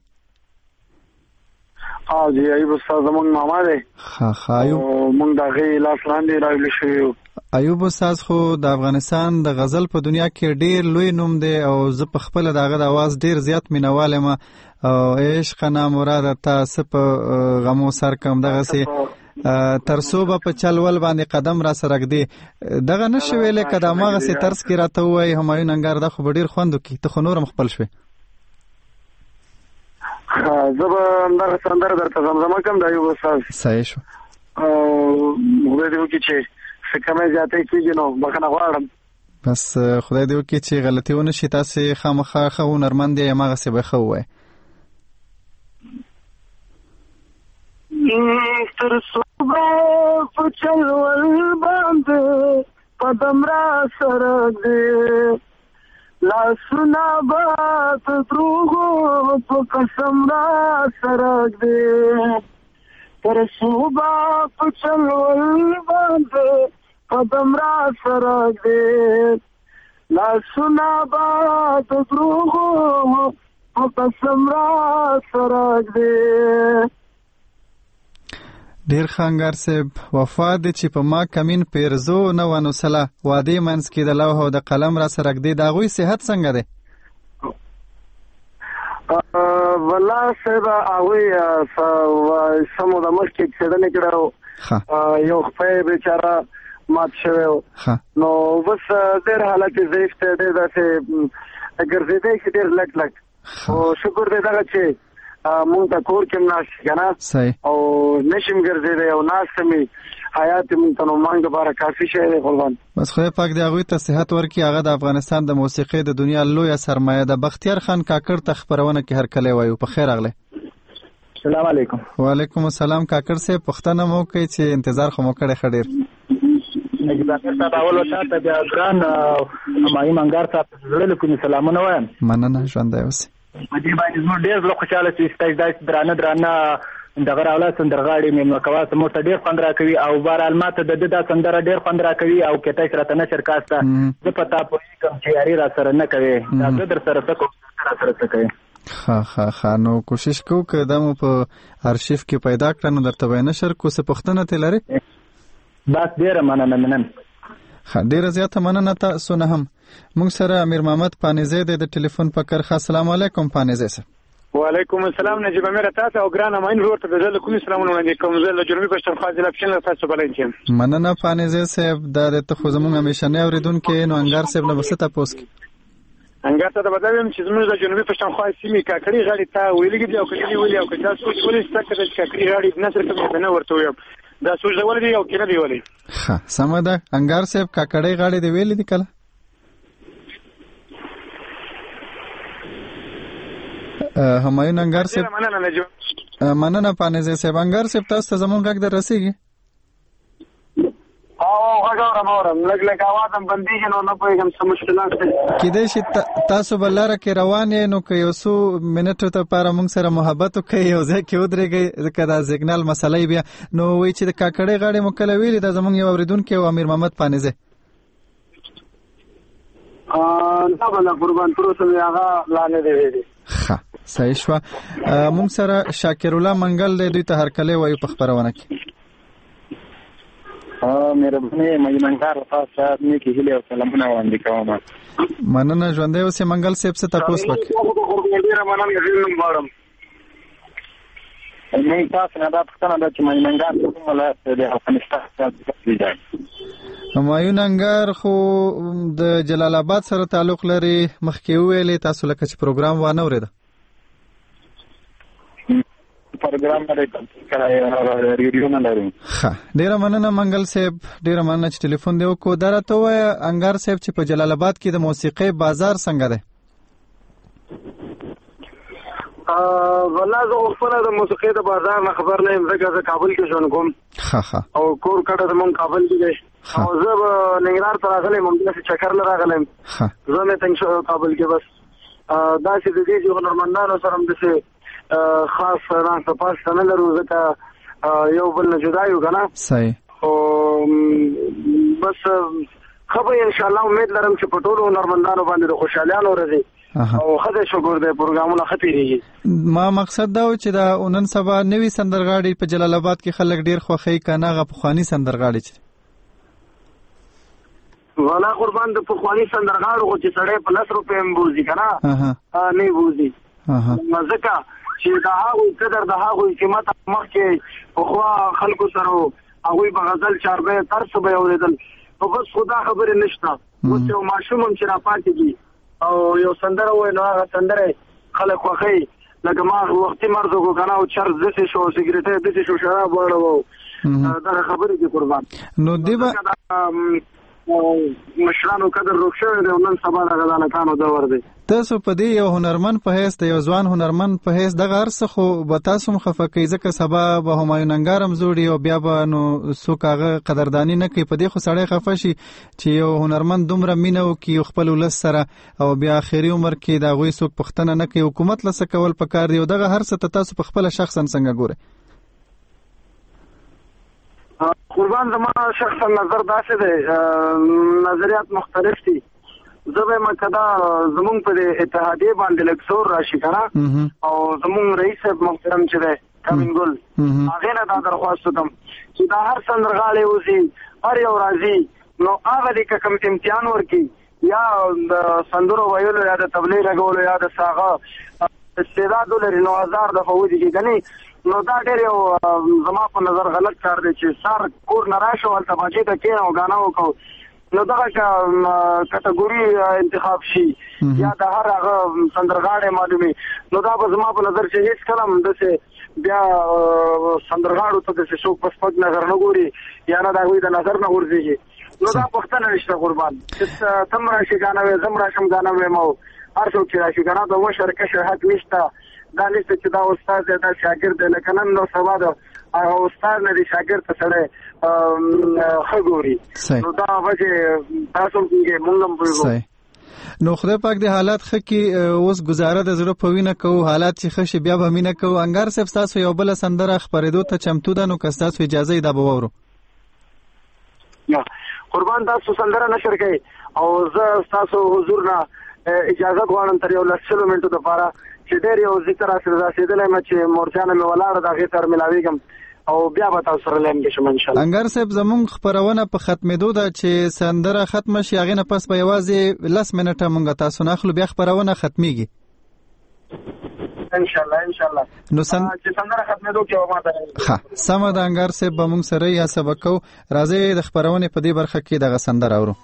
جی، ایوب استاد زمونږ ماما دی، مونږ د هغې لاس لاندې راغلي شوي یو. ایوب استاد خو د افغانستان د غزل په دنیا کې ډیر لوی نوم دی، او زه په خپله د هغه د اواز ډیر زیات مینوال یم. او عشق نه مراده تا څه په غمو سر کم، دغسې ترسو به په چلول باندې قدم را سره ږدي دغه نشي ویلې که د هماغسې طرز کې راته ووایي همایون انګار دا خو به ډېر خوند وکړي ته خو نور هم خپل شوې زه به همدغه سندره درته زمزمه کړم دا یو استاد صحیح شو خدای دې وکړي چې څه کمی زیاتی کېږي نو بخښنه غواړم بس خدای دې وکړي چې غلطي ونه شي تاسې خامخا ښه هنرمند یې هماغسې به ښه ووایې تر صبح په چلول باندې قدم را سره دې لاسونه به د دروغو په قسم را سره دې تر صبح په چلول باندې قدم را سره دې لاسونه به د دروغو په قسم را سره دې ډیر خانګر صاحب وفا دې چې په ما کمین پیرزو نه ونه سلا وادي منس کې د لوح او د قلم را سره دې دا غوي صحت څنګه ده والله صاحب اوی سمو د مخ کې څه نه کړو یو خپل بیچاره مات شوی نو بس ډیر حالت ضعیف ته ډیر داسې اگر زه دې ډیر لک او شکر دې دا چې مونږ ته کور کې ناش کنه او نشم ګرځېدی او ناستمې حیات مونږ ته نو مانګ لپاره کافي شی دی قربان بس خدای پاک دې هغوی ته صحت ورکړي هغه د افغانستان د موسیقۍ د دنیا لویه سرمایه ده بختیار خان کاکړ ته خپرونه کې هرکلی وایو په خیر راغلی السلام علیکم وعلیکم السلام کاکړ صاحب پوښتنه مو کوي چې انتظار خو مو کړی ښه ډېر نګداکر صاحب اول وتا ته بیا ګران همایون انګار صاحب زړه کوم سلامونه وایم مننه ژوندی اوسئ په دې باندې زموږ ډېر زړه خوشحاله چې ستاسو داسې درانه دغه راوړه سندرغاړي مېلمه کوه زموږ ته ډېر خوند راکوي او بهرحال ما ته د ده دا سندره ډېر خوند راکوي او که تاسو راته نشر کاسته زه په تا پوهېږم چې یاري را سره نه کوې دا زه در سره څه کوم را سره څه کوې ښه نو کوشش کوو که دا مو په ارشیف کې پیدا کړه نو درته به یې نشر کړو څه پوښتنه ترې لرې بس ډېره مننه ډیره زیاته مننه تاسو نه هم موږ سره امیر محمد پانیزی د ټلیفون په کرخه السلام علیکم پانیزی صاحب وعلیکم السلام نجیب امیر تاسو او ګران امین ورته د زله کوم سلامونه وړاندې کوم زه له جنوبي پښتونخوا ضلع پښین تاسو بلین چې مننه پانیزی صاحب د ته خو زموږ همیشنی اوریدونکو نو انګار صاحب نه وسته پوس کی انګار ته بداویم چې زموږ د جنوبي پښتونخوا سیمې کاکړي غاړي ته ویلګي دی او کړي ویلي او کړي تاسو ولې ستاسو د کاکړي غاړي نظر کوم نه ورته ویم دا سوچ دا ولې یو کنه دی ولې ښه سم ده انګار صاحب کاکړي غاړي دی ویلې دی کله همایون انګار صاحب مننه پانیزی صاحب انګار صاحب تاسو ته زموږ غږ در رسیږي غږ لږ اواز هم بندېږي نو نه پوهېږم څه مشکلات دي کیدای شي تاسو به لاره کې روان یې نو که یو څو منټو لپاره موږ سره محبت وکړئ یو ځای کې ودرېږئ ځکه دا سیګنال مسله بیا نو وایي چې د کاکړۍ غاړې مو کله ویلي دا زموږ یو اورېدونکی و امیر محمد پانیزی نه بله قربان تر اوسه مې هغه لا نه دی ویلي ښه صحیح شوه موږ سره شاکر الله منګل دی دوی ته هرکلی وایو په خپرونه کې مهرباني مېلمانګار تاسو نیکې هیلې او سلامونه وړاندې کوم مننه ژوندی اوسې منګل صاحب څه تپوس وکړي ډېره مننه زه نوم غواړم موږ تاسو نه دا پوښتنه ده چې مېلمانګار کوم ولایت د افغانستان څخه دی همایون انګار خو د جلال آباد سره تعلق لري مخکې ویلې تاسو لکه چې پروګرام وانه اورېده پروګرام لري ریډیو نه لري ښه ډیره مننه منګل صاحب ډیره مننه چې ټلیفون دی وکړو دا راته ووایه انګار صاحب چې په جلال آباد کې د موسیقۍ بازار څنګه دی والله زه خپله د موسیقۍ د بازار نه خبر نه یم ځکه زه کابل کې ژوند کوم او کور کډه زمونږ کابل کې دی او زه به ننګرهار ته راغلی یم همداسې چکر نه راغلی یم زه مې تنګ شوی کابل کې بس داسې د دې هنرمندانو سره هم داسې خاص ناسته پاسته نه لرو ځکه یو بل نه جدا یو که نه صحیح او بس ښه به انشاءالله امید لرم چې په ټولو هنرمندانو باندې د خوشحالیانو ورځي او ښه دی شکر دی پروګرامونه ښه تېرېږي ما مقصد دا و چې دا نن سبا نوي سندرغاړي په جلال آباد کې خلک ډېر خوښوي که نه هغه پخواني سندرغاړي چې والا قربان د پخواني سندرغاړو خو چې سړی په 10 روپۍ هم بوځي که نه نه یې بوځي ځکه چې د هغه قدر د هغه قیمت مخکې په خوا خلکو سره هغه په غزل چاربه ترس به اوریدل او بس خدا خبره نشته اوس یو ماشوم چې را پاتې دي او یو سندره وای نو هغه سندره خلک واخی لکه ما وختي مرزو کو کنه او چرز دسه شو سیګریټ دسه شو شراب وړو دا خبره دي قربان نو دیبا مشرانو قدر روښه دی نن سبا د غزالکانو دور دی تاسو په دې یو هنرمن په هیڅ د یو ځوان هنرمن په هیڅ د غرس خو به تاسو مخفقې ځکه سبا به همایون انګارم زوړي او بیا به نو سوکاغه قدردانی نه کوي په دې خو سړی خفه شي چې یو هنرمن دومره مینه وکي خپل ولس سره او بیا اخري عمر کې دا غوي سوک پښتنه نه کوي حکومت لسه کول پکار دی او دغه هر څه تاسو په خپل شخصا څنګه ګورئ قربان زما شخصا نظر داسې دی نظریات مختلف دي زه به مکدا زمون په اتحادیه باندې لکسور راشي کنه او زمون رئیس محترم چې دی کامین ګل هغه نه دا درخواست کوم چې دا هر سندرغاړي وزي هر یو راځي نو هغه د کوم امتحان ورکی یا د سندرو ویلو یا د تبلیغ غولو یا د ساغه استعداد لري نو هزار د فوجي کې نو دا ډېر یو زما په نظر غلط کار دی چې سار کور نه راشه ولته باجې ته کې او غانا وکړو نو دغه کټګوري انتخاب شي یا د هر هغه سندرغاړي معلومي نو دا به زما په نظر چې هیڅ کلم دسه بیا سندرغاړو ته د شوق پسپک نظر نه ګوري یا نه دا وي د نظر نه ورځي نو دا پښتنه نشته قربان چې تم راشي غانا وې زم راشم غانا وې مو هر څوک چې راشي غانا د مشرکه حق نشته دا نشته چې دا استاد دی دا شاګرد دی لکه نن نو سبا دا استاد نه دی شاګرد ته سره خګوري نو دا وجه تاسو کې مونږ په نو خدای پاک دې حالات خکې اوس گزاره د زړه په وینه کو حالات چې خشي بیا به مینه کو انګار صاحب تاسو یو بل سندره خبرېدو ته چمتو ده نو که تاسو اجازه دا به وورو قربان تاسو سندره نشر کړئ او زه تاسو حضور نه اجازه غواړم تر یو لسلو منټو لپاره چې ډېر یو ذکر سره رسیدلای مې چې مورجانه مې ولاړ د غیر ملاویګم او بیا به تاسو سره لایم کې شم ان شاء الله انګار صاحب زمون خبرونه په ختمېدو ده چې سندره ختم شي هغه نه پس به یوازې 10 منټه مونږ تاسو نه خلو بیا خبرونه ختميږي ان شاء الله نو چې سندره ختمېدو کې و ماته ها سم د انګار صاحب به مونږ سره یا سبقو راځي د خبرونه په دې برخه کې دغه سندره اورو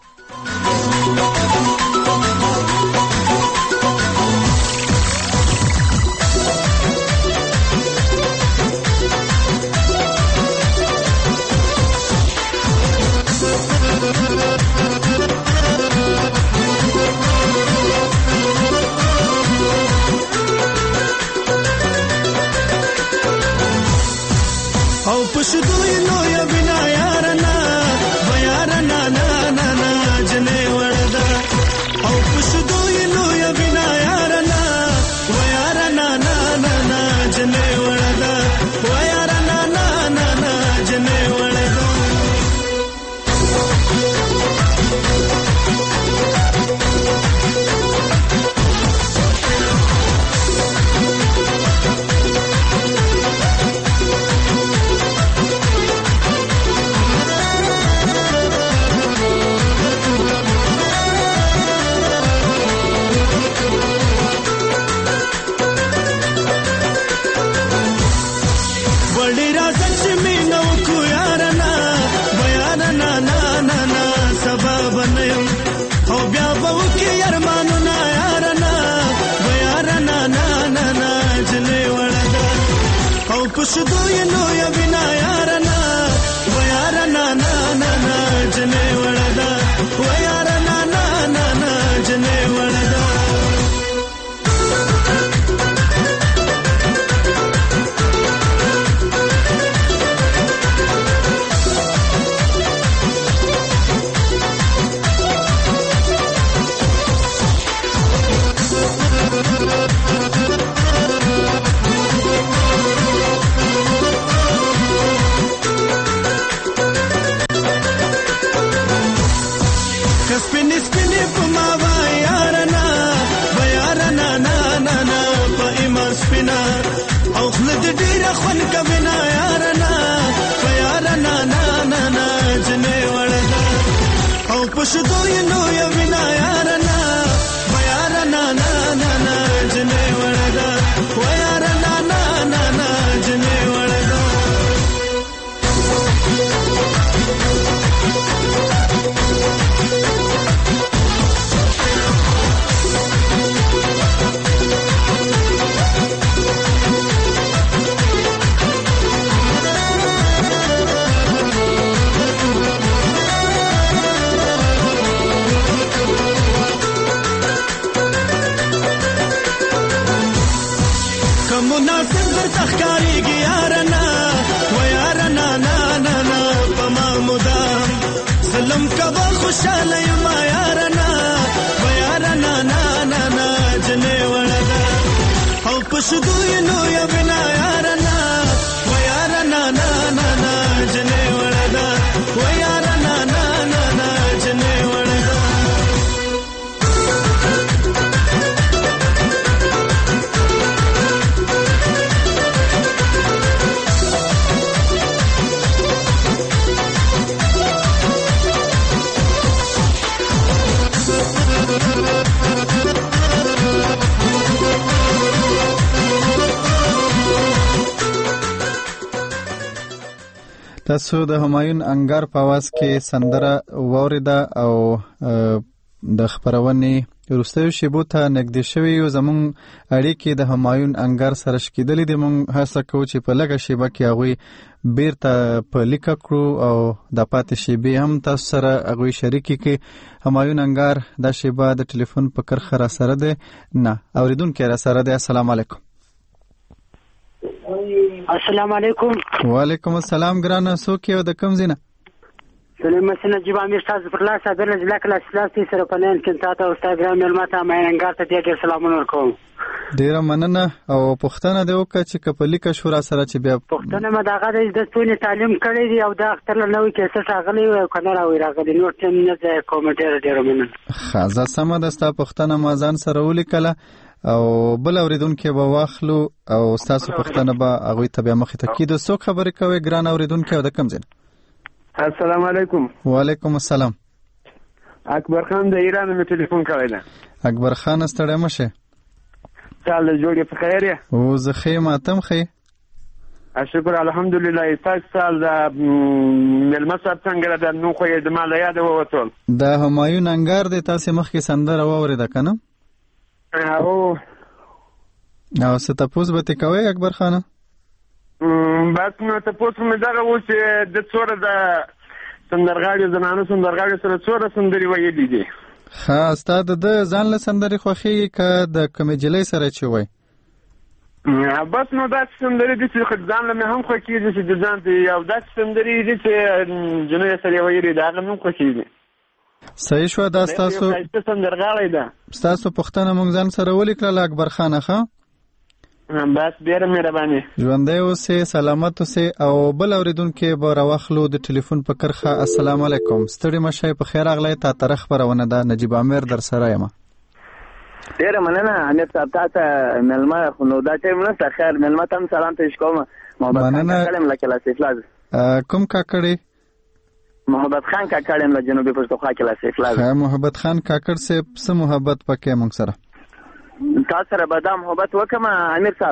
پښدوی نو یا بنا یارنا بیارنا نا نا نا جنې وردا او پښدوی نو یا بنا یارنا بیارنا نا نا نا جنې وردا بیارنا نا نا نا جنې وردا پښدوی نو یا بنا یارنا ویارنا نا نا نا جنې وردا ویارنا نا نا نا جنې وردا خوشاله یم یارنا و یارنا نا نا نا جنې وړدا او پښدو نو یا بنا یارنا و یارنا نا نا نا جنې وړدا و یارنا نا نا نا جنې وړدا تاسو د همایون انګار په आवाज کې سندره واوریده او د خبرونې وروستیو شیبو ته نږدې شوي یو زموږ اړیکې د همایون انګار سره شکېدلې دي. موږ هڅه کوو چې په لږه شیبه کې هغوی بیرته په لیکه کړو او د پاتې شیبې هم تاسو سره هغوی شریکې کړي. همایون انګار دا شیبه د ټلیفون په کرښه را سره دی نه اوریدونکی را سره دی. السلام علیکم. السلام علیکم. وعلیکم السلام ګرانه څوک یو د کوم ځای نه؟ سلیم حسین نجیب امیر تاسو پر لاس صدر ضلع کلاس سلاسي سره په نن کې تاسو او استاد ملمات امینګار ته ډېر سلامونه ورکوم. ډیره مننه او پښتنه دی وکړه چې کپلیکا شورا سره چې بیا پښتنه مداغه د ټولنې تعلیم کړی دی او دا اختر نوې کیسه راغلی او کنه راغلی نو ټیم نه ځای کوم ډیره مننه. خازه سم ده ستا پښتنه مازان سره ولیکله او بل اوریدونکو به واخلو او تاسو پښتنه به هغه ته بیا مخې ته کیدو. څو خبرې کوي ګران اوریدونکو د کوم ځای؟ السلام علیکم. وعلیکم السلام. اکبر خان د ایران می ټلیفون کړی دی. اکبر خان ستړی مشه. چال جوړې په خیر یې؟ او زه خې ماتم خې. شکر الحمدلله. تاسو سال د ملمسر څنګه د نو خو د مال یاد ووتل. د همایون انګار د تاسو مخکې سندره واوریده کنه؟ او څه تاسو به کوي اکبر خان؟ بس نو تاسو مې دا و چې د څوره د سندرغاړي زنانو سندرغاړي سره څوره سندري ویلې دي. ها استاد د ځان له سندري خوخي ک د کمیجلې سره چي وای. بس نو دا سندري دي چې ځان له هم خو کېږي چې د ځان دی او دا سندري دي چې جنې سره ویلې دا هم خو کېږي. صحیح شو. دا تاسو سندرغاړي ده. تاسو پښتنه مونږ ځان سره ولیکل اکبر خان ښه؟ بس ډیره مهرباني. ژوندی اوسې سلامت اوسې او بل اوریدونکو به راوخلو د ټلیفون په کرښه. السلام علیکم. ستړي مشه په خیر اغلی تا طرف خبرونه ده. نجیب امیر در سره یم. ډیره مننه امیر صاحب. تاسو ملما خو نو دا ټیم نه خیر ملما تم سلام ته کوم. مننه. کلم لکه لاسفلاز کوم کاکړي؟ محبت خان کاکړ له جنوبي پښتونخوا کې لاسفلاز. محبت خان کاکړ سے څه محبت پکې مونږ سره؟ تاسو سره به دا محبت وکم امیر صاحب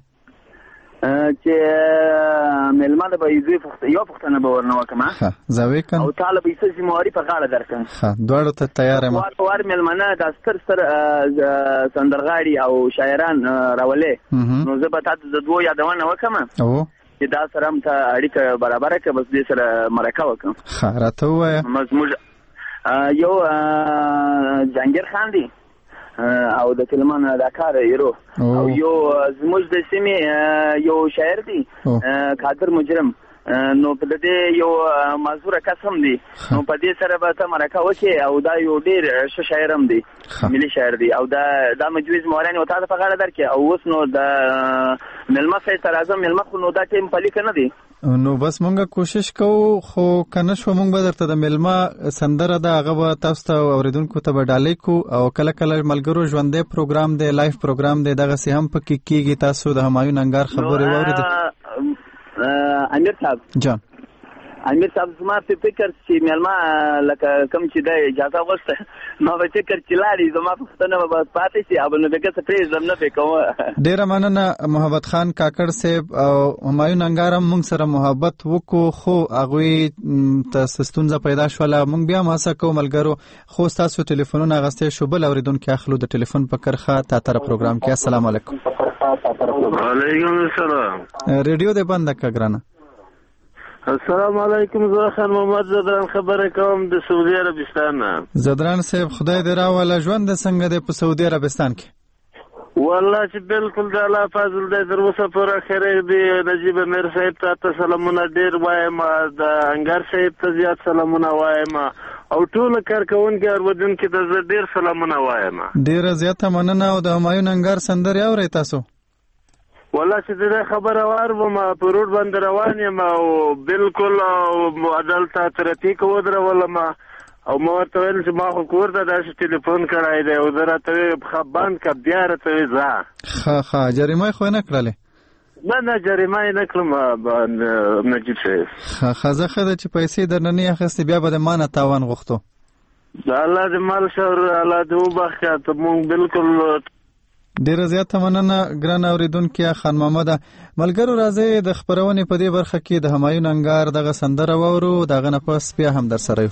چې ملما به یو پښتنه به ورنه وکم. ها زوی کن او طالب یې څه موري په غاړه درکم. ها دوړو ته تیار یم. وار ملمنه د ستر سندرغاړي او شاعران راولې نو زه به تاسو د دوه یادونه وکم او چې دا سره هم ته اړیکه برابر کړه بس دې سره مرکه وکم. ها راته وایه. مزموج یو جنگیر خان دی او د فلمان اداکار ایرو او یو زموږ د سیمې یو شاعر دی قادر مجرم نو په دې یو مازوره قسم دی نو په دې سره به ته مرکه وکې او دا یو ډیر ښه شاعر هم دی ملي شاعر دی او دا مجوز موراني او تاسو په غاړه درکې او اوس نو د ملما سره تر اعظم ملما خو نو دا ټیم پلیک نه دی نو بس مونږه کوشش کوو خو کنه شو مونږ به درته د ملما سندره ده هغه به تاسو ته اوریدونکو ته به ډالۍ کو او کله کله ملګرو ژوندې پروګرام دی لایف پروګرام دی دغه سي هم پکې کیږي. تاسو د همایون انګار خبرې واورید امیر صاحب جان. امیر صاحب زما په فکر چې ملما لکه کوم چې د اجازه وسته ما به فکر چې لاري زما پښتنه به پاتې شي او نو دغه څه پریزم نه وکوم. ډیر مننه محمد خان کاکړ صاحب او همایون انګار مونږ سره محبت وکړو خو هغه ته ستونزه پیدا شوله. مونږ بیا ماسه کو ملګرو خو تاسو ټلیفونونه غسته شو بل اوریدونکو اخلو د ټلیفون په کرخه تا تر پروګرام کې. السلام علیکم. وعلیکم السلام. ریډیو دې بند کړه. السلام علیکم. زه خان محمد زدران خبره کوم د سعودي عربستان. زدران صاحب خدای دې راوله ژوند څنګه دی په سعودي عربستان کې؟ والله چې بالکل د الله فضل دی تر اوسه پورې خیر دی. نجیب امیر صاحب ته سلامونه ډیر وایم د انګار صاحب ته زیات سلامونه وایم او ټول کارکونکو اوریدونکو ته زه ډیر سلامونه وایم. ډیره زیاته مننه. او د همایون انګار سندرې اورئ تاسو؟ والله چې دا خبره واروم په روډ باندې روان یم او بالکل معدل ته ترافیک ودرولم او ما ورته ویل چې ما خو کور ته داسې ټلیفون کړی دی او زه راته ښه بند که بیا راته وی ځه. ښه جریمه خو یې نه کړلې؟ نه جریمه یې نه کړم نجیب صاحب. ښه ښه ده چې پیسې درنه نه اخیستې بیا به د ما نه تاوان غوښتو. د الله دې مال شور الله دې وبخښه ته مونږ بالکل. ډیره زیاته مننه ګران اوریدونکي خان محمد. ملګرو راځي د خبرونې په دې برخه کې د همایون انګار دغه سندره واورو. دغه نه پس بیا هم در سره یو.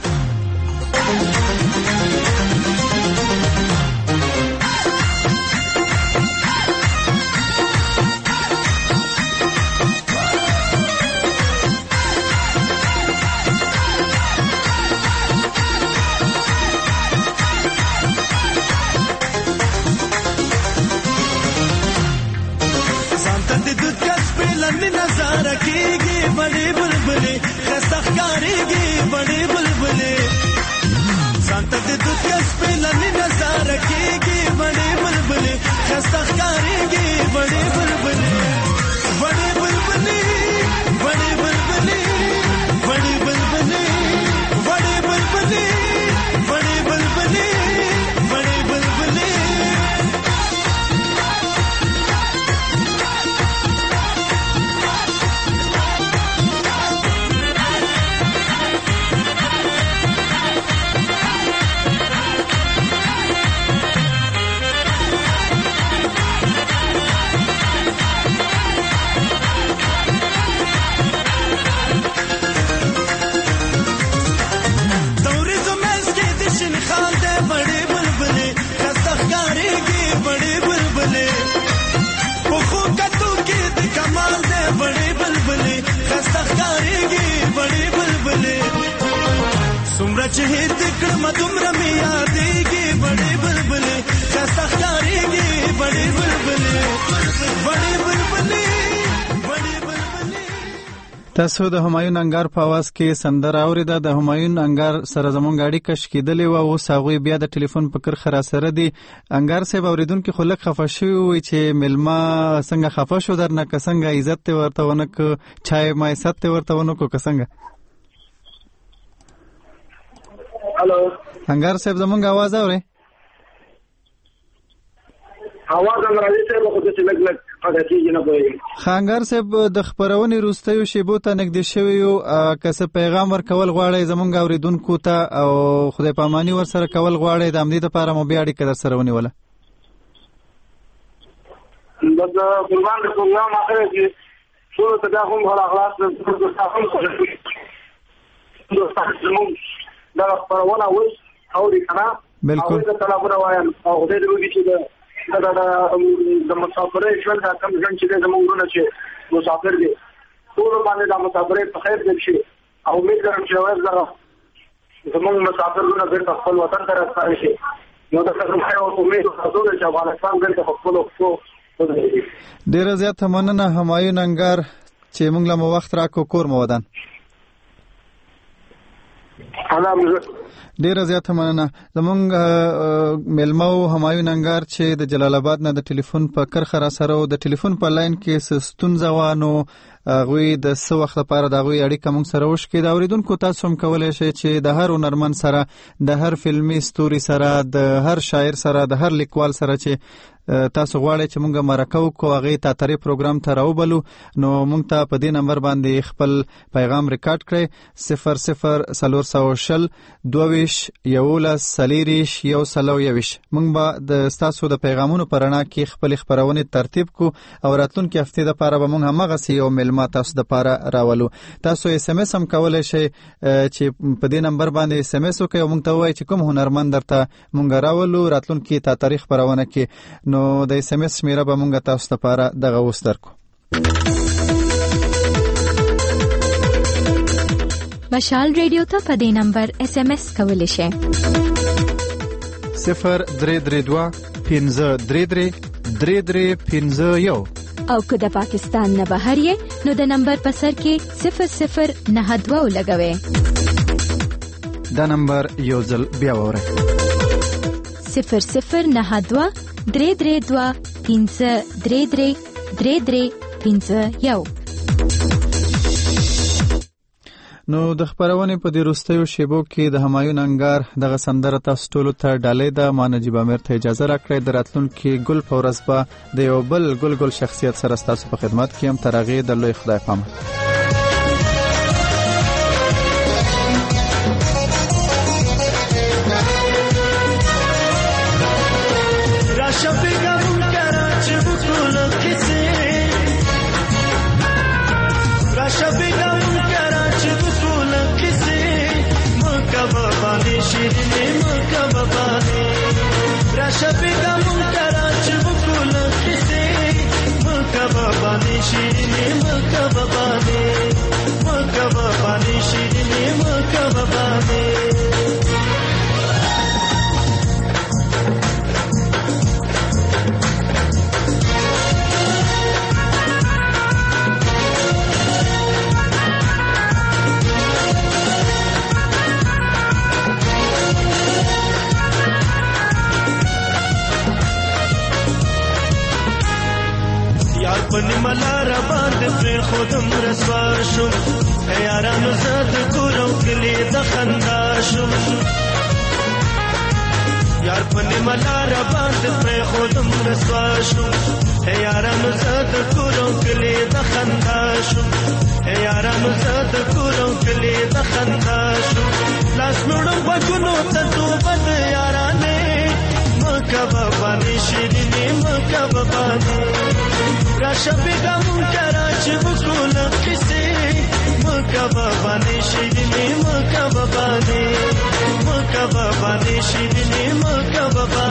تاسو د همایون انګار په आवाज کې سندره اوریده. د همایون انګار سره زمونږ اړیکه شکېدلې و او هغوی بیا د ټلیفون په کرخه را سره دي. انګار صاحب اوریدونکي خو لږ خفه شوي وي چې میلمه څنګه خفه شو درنه که څنګه عزت ته ورته ونه که چای مایست ته ورته ونه کو که څنګه؟ هلو انګار صاحب زمونږ आवाज اورئ؟ आवाज هم راځي صاحب خو داسې لږ لږ غږېږي نه پوهېږم. خانګار صاحب د خپرونې وروستیو شیبو ته نږدې شوي یو که څه پیغام ورکول غواړئ زمونږ اورېدونکو ته او خدای پاماني ورسره کول غواړئ د همدې دپاره مو بیا اړیکه در سره ونیوله. د قربان د پروګرام اخر کې ټولو ته دا هم راغلاس زمونږ دغه خپرونه اوس اوري که نه بلکل او د سلامونه وایم او خدای دې وکړي چې د مسافرۍ ژوند دا کوم ژوند چې دی زمونږ وروڼه چې مسافر دي ټولو باندې دا مسافرۍ په خیر دې شي او امید لرم چې یوه ځله زمونږ مسافر وروڼه بېرته خپل وطن ته راستانه شي. نو د خیر او امید حضور چې افغانستان بېرته په خپلو پښو ودرېږي. ډېره زیاته مننه همایون انګار چې موږ له مو وخت راکړو. کور مو ودان. ډیره زیاته مننه. زمونږ میلمه همایون انګار چې د جلال آباد نه د ټلیفون په کرخه را سره او د ټلیفون په لاین کې ستونزه وه نو هغوی د څه وخت لپاره د هغوی اړیکه موږ سره وشکېد. اورېدونکو تاسو هم کولی شئ چې د هر هنرمند سره د هر فلمي ستوري سره د هر شاعر سره د هر لیکوال سره چې تاسو غواړئ چې مونږ مرکه وکړو هغې تاترې پروګرام ته راوبلو نو مونږ ته په دې نمبر باندې خپل پیغام ریکارډ کړئ 0040 22 11 40 مونږ به د ستاسو د پیغامونو په رڼا کې خپل خبرونه ترتیب کو او راتلونکي هفته د پاره به مونږ همغه یو ملما تاسو د پاره راولو. تاسو اس ام اس هم کولای شئ چې په دې نمبر باندې اس ام اس وکړئ او مونږ ته وایي چې کوم هنرمند درته مونږ راولو راتلونکي تا تاریخ پرونه کې نو د اس ام اس شمیره به مونږ تاسو ته لپاره دغه وسترکو. مشال ریډیو ته په دې نمبر اس ام اس کولی شئ 0332 1533 3351 او که د پاکستان نه بهر یې نو د نمبر په سر کې 0092 لګوي. دا نمبر یو ځل بیا وره 0092 332 533 نو د خبرونه په دې وروستیو شیبو کې د همایون انګار دغه سندره تاسو ټول ته ډالې ده. ما نجیب امیر ته اجازه راکړئ د راتلونکي ګل فورس به د یو بل ګل شخصیت سره تاسو په خدمت کې هم. تر هغې د لوی خدای پامه. خودم رسوا شم یارانو زاد کورو کلی د خندا شم یار پنی ملار باندې پر خودم رسوا شم یارانو زاد کورو کلی د خندا شم یارانو زاد کورو کلی د خندا شم لاس نوړم وګونو ته توبه یارانه مکه بابا شیرینی مکه بابا راشه بګم کراچ وکول کیسه مکه بابا شیرینی مکه بابا شیرینی مکه بابا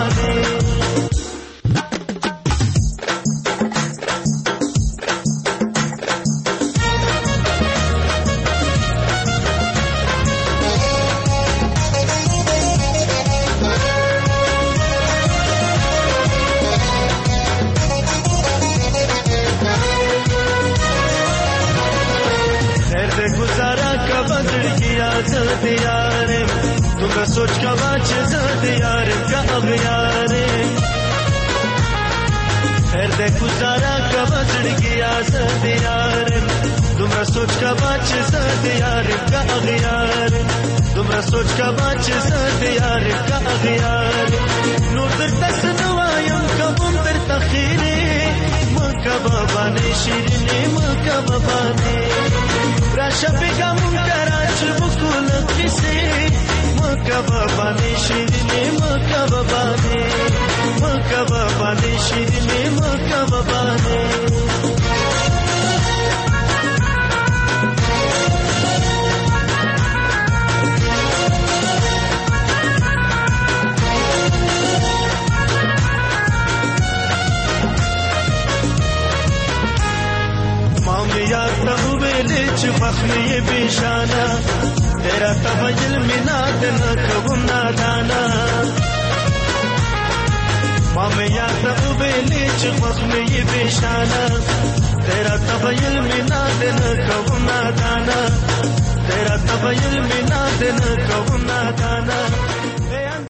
सोच का बाच यार का अब यारे खैर दे गुजारा का बजड़ गया सद यार तुमरा सोच का बाच यार का अब यार तुमरा सोच का बाच यार का अब यार नूर दर तसनवायम कबम दर तखीरे मका बाबा ने शीरने मका बाबा ने राशा बेगम कराच बुकुल किसे मका बाबा ने शीरने मका बाबा ने शीरने मका बाबा ने मामे याद तहुबेले च मखने बेशाना तेरा तबयल मिनाद न कबुम नादाना मामे याद तहुबेले च मखने बेशाना तेरा तबयल मिनाद न कबुम नादाना तेरा तबयल मिनाद न कबुम नादाना